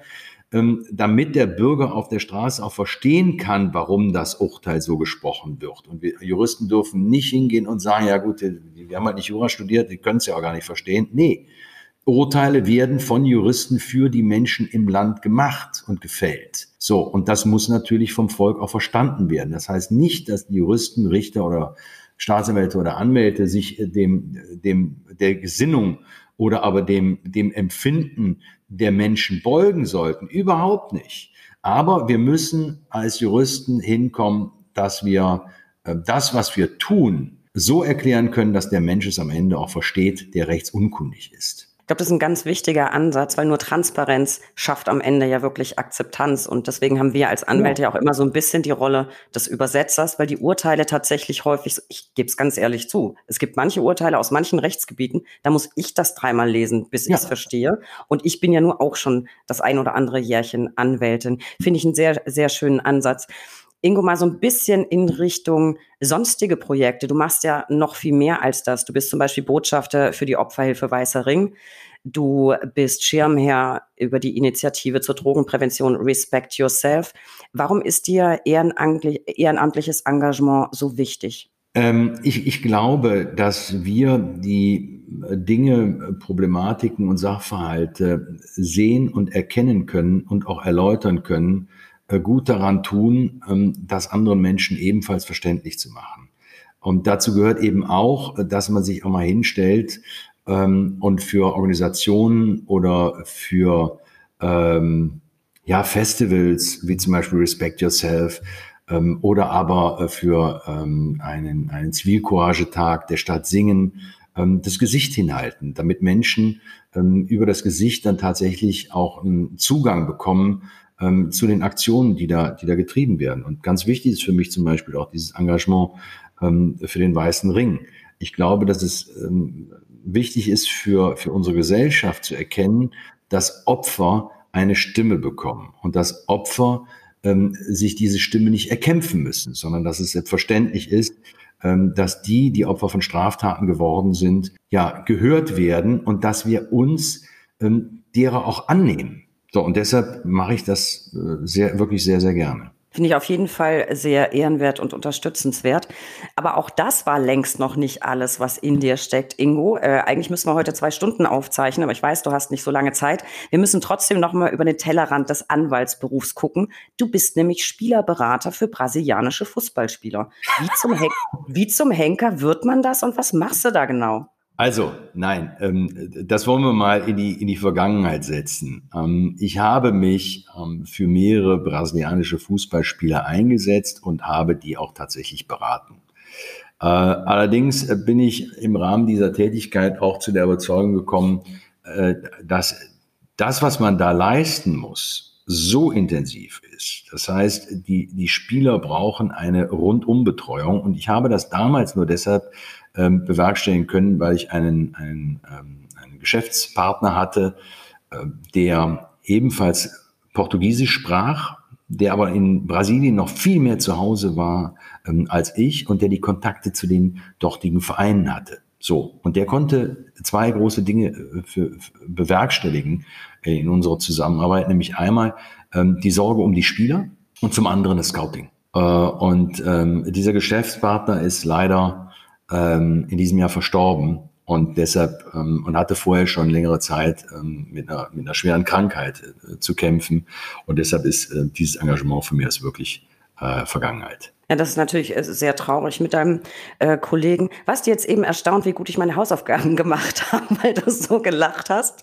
damit der Bürger auf der Straße auch verstehen kann, warum das Urteil so gesprochen wird. Und wir Juristen dürfen nicht hingehen und sagen, ja gut, wir haben halt nicht Jura studiert, die können es ja auch gar nicht verstehen. Nee. Urteile werden von Juristen für die Menschen im Land gemacht und gefällt. So, und das muss natürlich vom Volk auch verstanden werden. Das heißt nicht, dass die Juristen, Richter oder Staatsanwälte oder Anwälte sich dem, dem, der Gesinnung oder aber dem, dem Empfinden der Menschen beugen sollten. Überhaupt nicht. Aber wir müssen als Juristen hinkommen, dass wir das, was wir tun, so erklären können, dass der Mensch es am Ende auch versteht, der rechtsunkundig ist. Ich glaube, das ist ein ganz wichtiger Ansatz, weil nur Transparenz schafft am Ende ja wirklich Akzeptanz. Und deswegen haben wir als Anwälte ja auch immer so ein bisschen die Rolle des Übersetzers, weil die Urteile tatsächlich häufig, ich gebe es ganz ehrlich zu, es gibt manche Urteile aus manchen Rechtsgebieten, da muss ich das dreimal lesen, bis ja. ich es verstehe. Und ich bin ja nur auch schon das ein oder andere Jährchen Anwältin. Finde ich einen sehr, sehr schönen Ansatz. Ingo, mal so ein bisschen in Richtung sonstige Projekte. Du machst ja noch viel mehr als das. Du bist zum Beispiel Botschafter für die Opferhilfe Weißer Ring. Du bist Schirmherr über die Initiative zur Drogenprävention Respect Yourself. Warum ist dir ehrenamtlich, ehrenamtliches Engagement so wichtig? Ähm, ich, ich glaube, dass wir die Dinge, Problematiken und Sachverhalte sehen und erkennen können und auch erläutern können, gut daran tun, das anderen Menschen ebenfalls verständlich zu machen. Und dazu gehört eben auch, dass man sich auch mal hinstellt und für Organisationen oder für ja, Festivals wie zum Beispiel Respect Yourself oder aber für einen, einen Zivilcourage-Tag der Stadt Singen das Gesicht hinhalten, damit Menschen über das Gesicht dann tatsächlich auch einen Zugang bekommen ähm, zu den Aktionen, die da, die da getrieben werden. Und ganz wichtig ist für mich zum Beispiel auch dieses Engagement ähm, für den Weißen Ring. Ich glaube, dass es ähm, wichtig ist für, für unsere Gesellschaft zu erkennen, dass Opfer eine Stimme bekommen und dass Opfer ähm, sich diese Stimme nicht erkämpfen müssen, sondern dass es selbstverständlich ist, ähm, dass die, die Opfer von Straftaten geworden sind, ja, gehört werden und dass wir uns ähm, derer auch annehmen. So, und deshalb mache ich das äh, sehr, wirklich sehr, sehr gerne. Finde ich auf jeden Fall sehr ehrenwert und unterstützenswert. Aber auch das war längst noch nicht alles, was in dir steckt, Ingo. Äh, eigentlich müssen wir heute zwei Stunden aufzeichnen, aber ich weiß, du hast nicht so lange Zeit. Wir müssen trotzdem noch mal über den Tellerrand des Anwaltsberufs gucken. Du bist nämlich Spielerberater für brasilianische Fußballspieler. Wie zum, Hen- wie zum Henker wird man das und was machst du da genau? Also, nein, ähm, das wollen wir mal in die, in die Vergangenheit setzen. Ähm, ich habe mich ähm, für mehrere brasilianische Fußballspieler eingesetzt und habe die auch tatsächlich beraten. Äh, allerdings bin ich im Rahmen dieser Tätigkeit auch zu der Überzeugung gekommen, äh, dass das, was man da leisten muss, so intensiv ist. Das heißt, die, die Spieler brauchen eine Rundumbetreuung und ich habe das damals nur deshalb ähm, bewerkstelligen können, weil ich einen, einen, ähm, einen Geschäftspartner hatte, äh, der ebenfalls Portugiesisch sprach, der aber in Brasilien noch viel mehr zu Hause war ähm, als ich und der die Kontakte zu den dortigen Vereinen hatte. So, und der konnte zwei große Dinge für, für bewerkstelligen äh, in unserer Zusammenarbeit, nämlich einmal ähm, die Sorge um die Spieler und zum anderen das Scouting. Äh, und ähm, dieser Geschäftspartner ist leider ähm, in diesem Jahr verstorben und deshalb ähm, und hatte vorher schon längere Zeit ähm, mit einer mit einer schweren Krankheit äh, zu kämpfen und deshalb ist äh, dieses Engagement für mich ist wirklich äh, Vergangenheit. Ja, das ist natürlich sehr traurig mit deinem äh, Kollegen. Warst du jetzt eben erstaunt, wie gut ich meine Hausaufgaben gemacht habe, weil du so gelacht hast?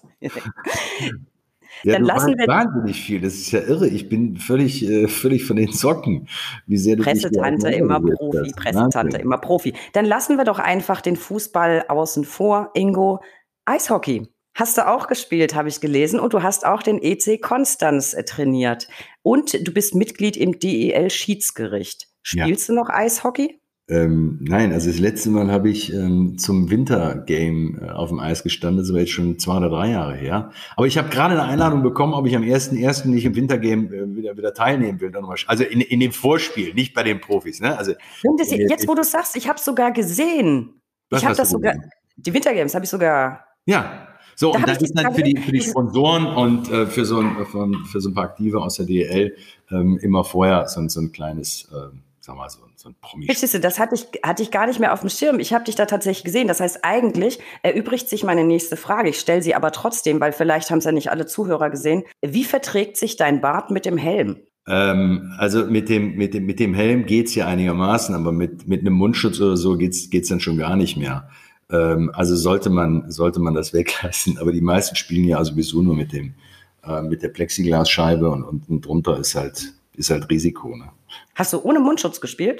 Ja, Dann du lassen weißt wir wahnsinnig viel. Das ist ja irre. Ich bin völlig, äh, völlig von den Socken, wie sehr du dich hier Pressetante immer auseinandergesetzt Profi, hast. Pressetante Wahnsinn. immer Profi. Dann lassen wir doch einfach den Fußball außen vor. Ingo, Eishockey. Hast du auch gespielt, habe ich gelesen. Und du hast auch den E C Konstanz äh, trainiert. Und du bist Mitglied im D E L-Schiedsgericht. Ja. Spielst du noch Eishockey? Ähm, nein, also das letzte Mal habe ich ähm, zum Wintergame äh, auf dem Eis gestanden, das war jetzt schon zwei oder drei Jahre her. Aber ich habe gerade eine Einladung bekommen, ob ich am ersten ersten nicht im Wintergame äh, wieder, wieder teilnehmen will. Dann nochmal, also in, in dem Vorspiel, nicht bei den Profis. Ne? Also, Und das, jetzt, wo du sagst, ich habe es sogar gesehen. Was Ich habe hast das du sogar, gesehen? die Wintergames habe ich sogar. Ja, so Da und hab dann ich ist dann das für die, für die ich- Sponsoren und äh, für, so ein, für, für so ein paar Aktive aus der D E L ähm, immer vorher so, ein- so ein kleines, ähm, sag mal, so, so ein Promi. Verstehst du, das hatte ich, hatte ich gar nicht mehr auf dem Schirm. Ich habe dich da tatsächlich gesehen. Das heißt, eigentlich erübrigt sich meine nächste Frage. Ich stelle sie aber trotzdem, weil vielleicht haben es ja nicht alle Zuhörer gesehen. Wie verträgt sich dein Bart mit dem Helm? Ähm, also mit dem, mit dem, mit dem Helm geht's ja einigermaßen, aber mit, mit einem Mundschutz oder so geht's, geht's dann schon gar nicht mehr. Ähm, also sollte man, sollte man das weglassen. Aber die meisten spielen ja sowieso nur mit dem, äh, mit der Plexiglasscheibe und unten drunter ist halt, ist halt Risiko, ne? Hast du ohne Mundschutz gespielt?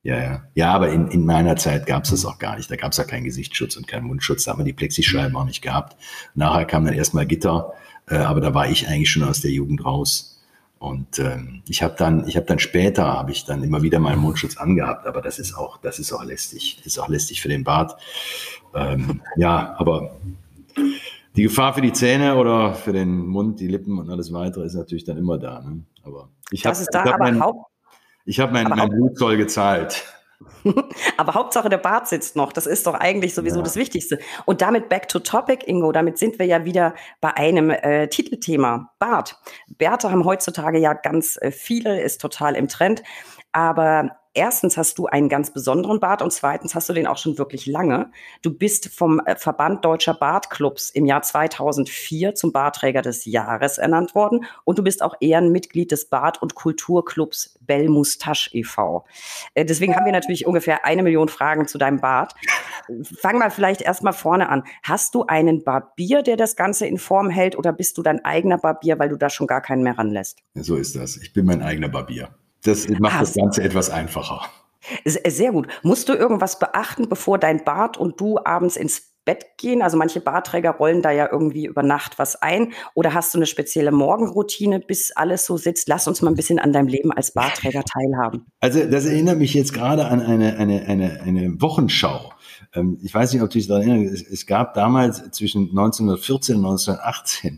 Ja, ja. Ja, aber in, in meiner Zeit gab es das auch gar nicht. Da gab es ja keinen Gesichtsschutz und keinen Mundschutz. Da haben wir die Plexischeiben auch nicht gehabt. Nachher kam dann erstmal Gitter, äh, aber da war ich eigentlich schon aus der Jugend raus. Und ähm, ich habe dann, ich habe dann später, habe ich dann immer wieder meinen Mundschutz angehabt, aber das ist auch, das ist auch lästig. Das ist auch lästig für den Bart. Ähm, ja, aber die Gefahr für die Zähne oder für den Mund, die Lippen und alles weitere ist natürlich dann immer da. Ne? Aber ich habe hab mein, ich hab mein, mein Blutzoll gezahlt. Aber Hauptsache der Bart sitzt noch. Das ist doch eigentlich sowieso ja. das Wichtigste. Und damit back to topic, Ingo. Damit sind wir ja wieder bei einem äh, Titelthema. Bart. Bärte haben heutzutage ja ganz äh, viele, ist total im Trend. Aber erstens hast du einen ganz besonderen Bart und zweitens hast du den auch schon wirklich lange. Du bist vom Verband Deutscher Bartclubs im Jahr zweitausendvier zum Bartträger des Jahres ernannt worden und du bist auch Ehrenmitglied des Bart- und Kulturclubs Belle Moustache e V Deswegen haben wir natürlich ungefähr eine Million Fragen zu deinem Bart. Fang mal vielleicht erstmal vorne an. Hast du einen Barbier, der das Ganze in Form hält oder bist du dein eigener Barbier, weil du da schon gar keinen mehr ranlässt? So ist das. Ich bin mein eigener Barbier. Das macht das Ganze etwas einfacher. Sehr gut. Musst du irgendwas beachten, bevor dein Bart und du abends ins Bett gehen? Also manche Bartträger rollen da ja irgendwie über Nacht was ein. Oder hast du eine spezielle Morgenroutine, bis alles so sitzt? Lass uns mal ein bisschen an deinem Leben als Bartträger teilhaben. Also das erinnert mich jetzt gerade an eine, eine, eine, eine Wochenschau. Ich weiß nicht, ob du dich daran erinnerst. Es gab damals zwischen neunzehnhundertvierzehn und neunzehnhundertachtzehn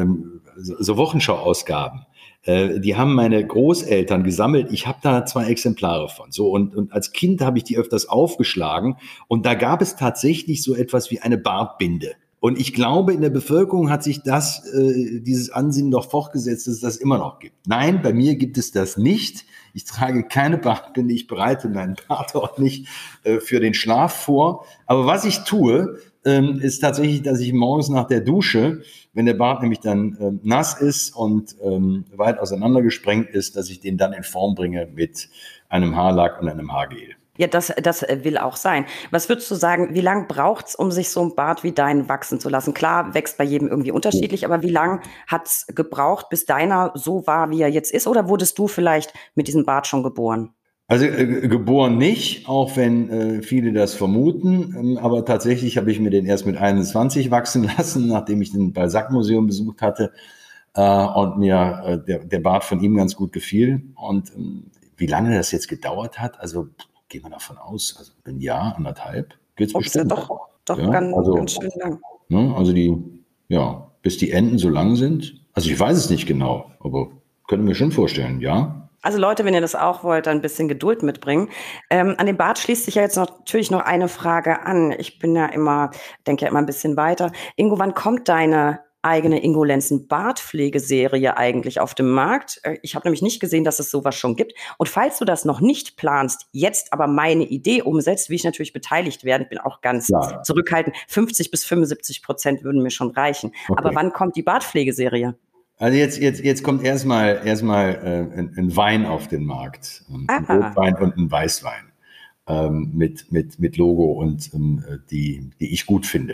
so Wochenschau-Ausgaben. Die haben meine Großeltern gesammelt. Ich habe da zwei Exemplare von. So und, und als Kind habe ich die öfters aufgeschlagen. Und da gab es tatsächlich so etwas wie eine Bartbinde. Und ich glaube, in der Bevölkerung hat sich das, äh, dieses Ansinnen doch fortgesetzt, dass es das immer noch gibt. Nein, bei mir gibt es das nicht. Ich trage keine Bartbinde. Ich bereite meinen Bart auch nicht äh, für den Schlaf vor. Aber was ich tue, ähm, ist tatsächlich, dass ich morgens nach der Dusche, wenn der Bart nämlich dann ähm, nass ist und ähm, weit auseinandergesprengt ist, dass ich den dann in Form bringe mit einem Haarlack und einem Haargel. Ja, das, das will auch sein. Was würdest du sagen, wie lang braucht's, um sich so ein Bart wie deinen wachsen zu lassen? Klar, wächst bei jedem irgendwie unterschiedlich, aber wie lang hat's gebraucht, bis deiner so war, wie er jetzt ist? Oder wurdest du vielleicht mit diesem Bart schon geboren? Also äh, geboren nicht, auch wenn äh, viele das vermuten. Ähm, aber tatsächlich habe ich mir den erst mit einundzwanzig wachsen lassen, nachdem ich den Balzac-Museum besucht hatte äh, und mir äh, der, der Bart von ihm ganz gut gefiel. Und ähm, wie lange das jetzt gedauert hat, also gehen wir davon aus, also ein Jahr, anderthalb, geht's Ups, bestimmt. Ja, doch, doch ja, ganz, also, ganz schön lang. Ne, also die, ja, bis die Enden so lang sind. Also ich weiß es nicht genau, aber können wir schon vorstellen, ja. Also Leute, wenn ihr das auch wollt, dann ein bisschen Geduld mitbringen. Ähm, an den Bart schließt sich ja jetzt noch, natürlich noch eine Frage an. Ich bin ja immer, denke ja immer ein bisschen weiter. Ingo, wann kommt deine eigene Ingo Lenzen Bartpflegeserie eigentlich auf dem Markt? Ich habe nämlich nicht gesehen, dass es sowas schon gibt. Und falls du das noch nicht planst, jetzt aber meine Idee umsetzt, wie ich natürlich beteiligt werde, bin auch ganz ja. zurückhaltend, fünfzig bis fünfundsiebzig Prozent würden mir schon reichen. Okay. Aber wann kommt die Bartpflegeserie? Also jetzt, jetzt, jetzt kommt erstmal erstmal äh, ein, ein Wein auf den Markt, ein Rotwein und ein Weißwein ähm, mit mit mit Logo und ähm, die die ich gut finde.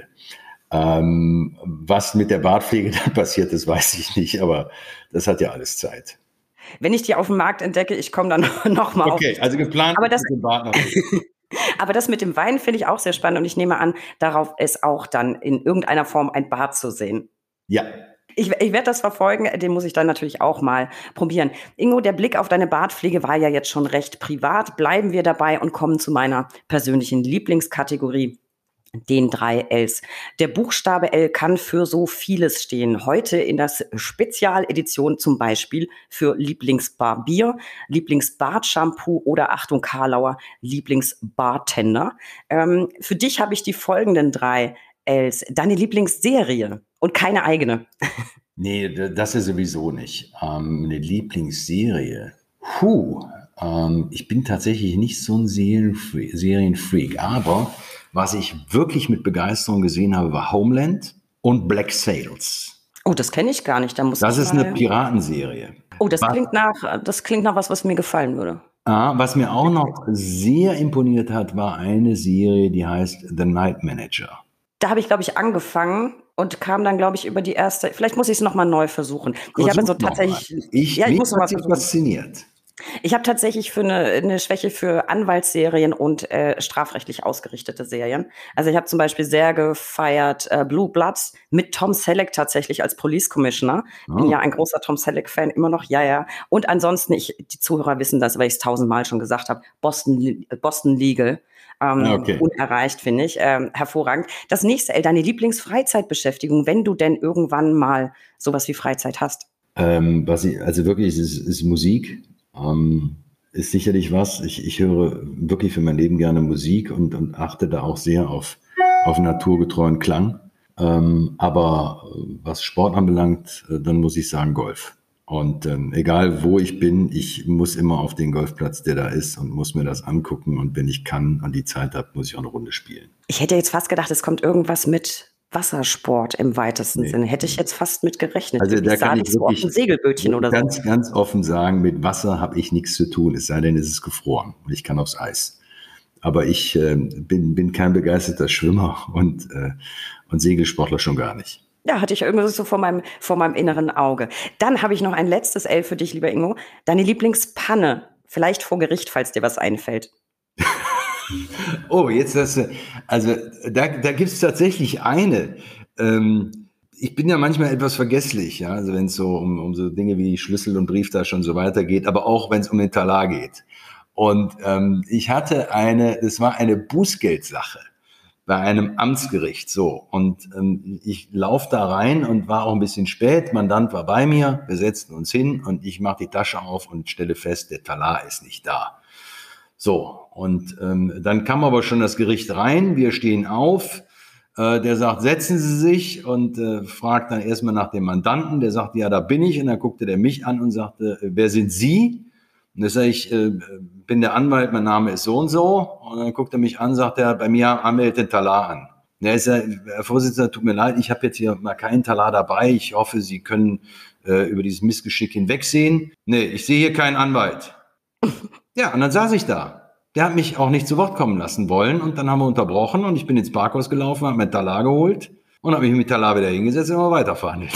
Ähm, was mit der Bartpflege dann passiert, das weiß ich nicht, aber das hat ja alles Zeit. Wenn ich die auf dem Markt entdecke, ich komme dann noch mal. Okay, auf. Also geplant aber das, mit dem Bart noch nicht. Aber das mit dem Wein finde ich auch sehr spannend und ich nehme an, darauf ist auch dann in irgendeiner Form ein Bart zu sehen. Ja. Ich, ich werde das verfolgen, den muss ich dann natürlich auch mal probieren. Ingo, der Blick auf deine Bartpflege war ja jetzt schon recht privat. Bleiben wir dabei und kommen zu meiner persönlichen Lieblingskategorie, den drei Ls. Der Buchstabe L kann für so vieles stehen. Heute in der Spezialedition zum Beispiel für Lieblingsbarbier, Lieblingsbartshampoo oder Achtung Karlauer, Lieblingsbartender. Ähm, für dich habe ich die folgenden drei Ls. Deine Lieblingsserie und keine eigene. Nee, das ist sowieso nicht. Ähm, eine Lieblingsserie. Puh, ähm, ich bin tatsächlich nicht so ein Serienfreak, Serienfreak, aber was ich wirklich mit Begeisterung gesehen habe, war Homeland und Black Sails. Oh, das kenne ich gar nicht. Da muss das ich ist mal... eine Piratenserie. Oh, das was... klingt nach, das klingt nach was, was mir gefallen würde. Ah, was mir auch noch sehr imponiert hat, war eine Serie, die heißt The Night Manager. Da habe ich, glaube ich, angefangen und kam dann, glaube ich, über die erste. Vielleicht muss ich es nochmal neu versuchen. Ich habe so tatsächlich. Ich, ja, ich mich muss noch hat sie fasziniert. Ich habe tatsächlich für eine, eine Schwäche für Anwaltsserien und äh, strafrechtlich ausgerichtete Serien. Also ich habe zum Beispiel sehr gefeiert äh, Blue Bloods mit Tom Selleck tatsächlich als Police Commissioner. Oh. Bin ja ein großer Tom Selleck-Fan, immer noch, ja, ja. Und ansonsten, ich, die Zuhörer wissen das, weil ich es tausendmal schon gesagt habe, Boston, Boston Legal. Ähm, okay. Unerreicht, finde ich. Ähm, hervorragend. Das nächste, El, deine Lieblingsfreizeitbeschäftigung, wenn du denn irgendwann mal sowas wie Freizeit hast? Ähm, was ich, also wirklich, ist, ist Musik. Ähm, ist sicherlich was. Ich, ich höre wirklich für mein Leben gerne Musik und, und achte da auch sehr auf, auf naturgetreuen Klang. Ähm, aber was Sport anbelangt, dann muss ich sagen Golf. Und ähm, egal wo ich bin, ich muss immer auf den Golfplatz, der da ist, und muss mir das angucken. Und wenn ich kann und die Zeit habe, muss ich auch eine Runde spielen. Ich hätte jetzt fast gedacht, es kommt irgendwas mit Wassersport im weitesten nee. Sinne. Hätte ich jetzt fast mit gerechnet. Also da kann ich wirklich ein Segelbötchen oder ganz, so. ganz offen sagen, mit Wasser habe ich nichts zu tun, es sei denn, es ist gefroren und ich kann aufs Eis. Aber ich äh, bin, bin kein begeisterter Schwimmer und, äh, und Segelsportler schon gar nicht. Ja, hatte ich irgendwie so vor meinem, vor meinem inneren Auge. Dann habe ich noch ein letztes L für dich, lieber Ingo. Deine Lieblingspanne, vielleicht vor Gericht, falls dir was einfällt. Oh, jetzt das, also da, da gibt es tatsächlich eine. Ähm, ich bin ja manchmal etwas vergesslich, ja, also wenn es so um, um so Dinge wie Schlüssel und Brieftasche und so weiter geht, aber auch wenn es um den Talar geht. Und ähm, ich hatte eine, das war eine Bußgeldsache bei einem Amtsgericht, so. Und ähm, ich laufe da rein und war auch ein bisschen spät. Mandant war bei mir, wir setzten uns hin und ich mache die Tasche auf und stelle fest, der Talar ist nicht da. So, und ähm, dann kam aber schon das Gericht rein, wir stehen auf, äh, der sagt, setzen Sie sich, und äh, fragt dann erstmal nach dem Mandanten, der sagt, ja, da bin ich, und dann guckte der mich an und sagte, wer sind Sie? Und dann sage ich, äh, bin der Anwalt, mein Name ist so und so, und dann guckt er mich an, sagt er, bei mir meldet den Talar an. Der ist ja, Herr Vorsitzender, tut mir leid, ich habe jetzt hier mal keinen Talar dabei, ich hoffe, Sie können äh, über dieses Missgeschick hinwegsehen. Nee, ich sehe hier keinen Anwalt. Ja, und dann saß ich da. Der hat mich auch nicht zu Wort kommen lassen wollen, und dann haben wir unterbrochen und ich bin ins Parkhaus gelaufen, habe mir Talar geholt und habe mich mit Talar wieder hingesetzt und immer weiter verhandelt.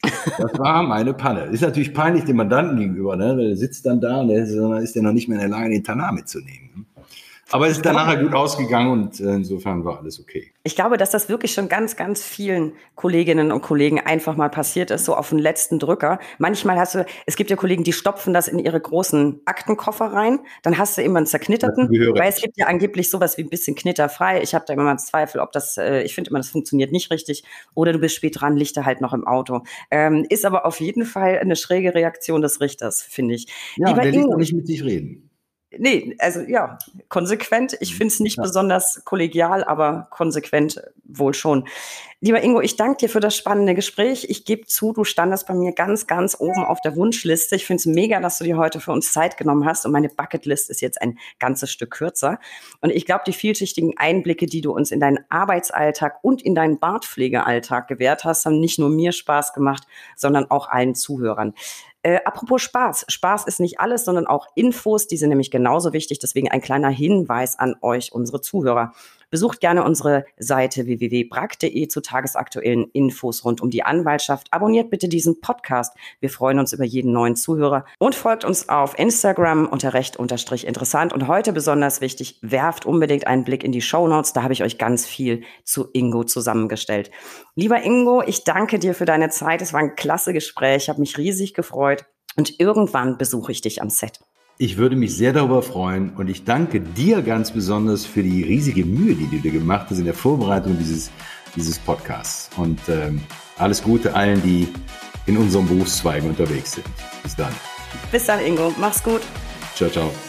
Das war meine Panne. Ist natürlich peinlich dem Mandanten gegenüber, ne? Der sitzt dann da und der ist, ist der noch nicht mehr in der Lage, den Talar mitzunehmen. Aber es ist dann nachher gut ausgegangen und äh, insofern war alles okay. Ich glaube, dass das wirklich schon ganz, ganz vielen Kolleginnen und Kollegen einfach mal passiert ist, so auf den letzten Drücker. Manchmal hast du, es gibt ja Kollegen, die stopfen das in ihre großen Aktenkoffer rein, dann hast du immer einen zerknitterten, weil es gibt ja angeblich sowas wie ein bisschen knitterfrei. Ich habe da immer mal Zweifel, ob das, äh, ich finde immer, das funktioniert nicht richtig, oder du bist spät dran, liegt er halt noch im Auto. Ähm, ist aber auf jeden Fall eine schräge Reaktion des Richters, finde ich. Ja, Lieber der Ingo, lässt nicht mit sich reden. Nee, also ja, konsequent. Ich finde es nicht ja. besonders kollegial, aber konsequent wohl schon. Lieber Ingo, ich danke dir für das spannende Gespräch. Ich gebe zu, du standest bei mir ganz, ganz oben auf der Wunschliste. Ich finde es mega, dass du dir heute für uns Zeit genommen hast, und meine Bucketlist ist jetzt ein ganzes Stück kürzer. Und ich glaube, die vielschichtigen Einblicke, die du uns in deinen Arbeitsalltag und in deinen Bartpflegealltag gewährt hast, haben nicht nur mir Spaß gemacht, sondern auch allen Zuhörern. Äh, apropos Spaß. Spaß ist nicht alles, sondern auch Infos, die sind nämlich genauso wichtig. Deswegen ein kleiner Hinweis an euch, unsere Zuhörer. Besucht gerne unsere Seite w w w punkt brack punkt d e zu tagesaktuellen Infos rund um die Anwaltschaft. Abonniert bitte diesen Podcast. Wir freuen uns über jeden neuen Zuhörer. Und folgt uns auf Instagram unter recht unterstrich interessant. Und heute besonders wichtig, werft unbedingt einen Blick in die Shownotes. Da habe ich euch ganz viel zu Ingo zusammengestellt. Lieber Ingo, ich danke dir für deine Zeit. Es war ein klasse Gespräch. Ich habe mich riesig gefreut. Und irgendwann besuche ich dich am Set. Ich würde mich sehr darüber freuen, und ich danke dir ganz besonders für die riesige Mühe, die du dir gemacht hast in der Vorbereitung dieses, dieses Podcasts. Und ähm, alles Gute allen, die in unserem Berufszweig unterwegs sind. Bis dann. Bis dann, Ingo. Mach's gut. Ciao, ciao.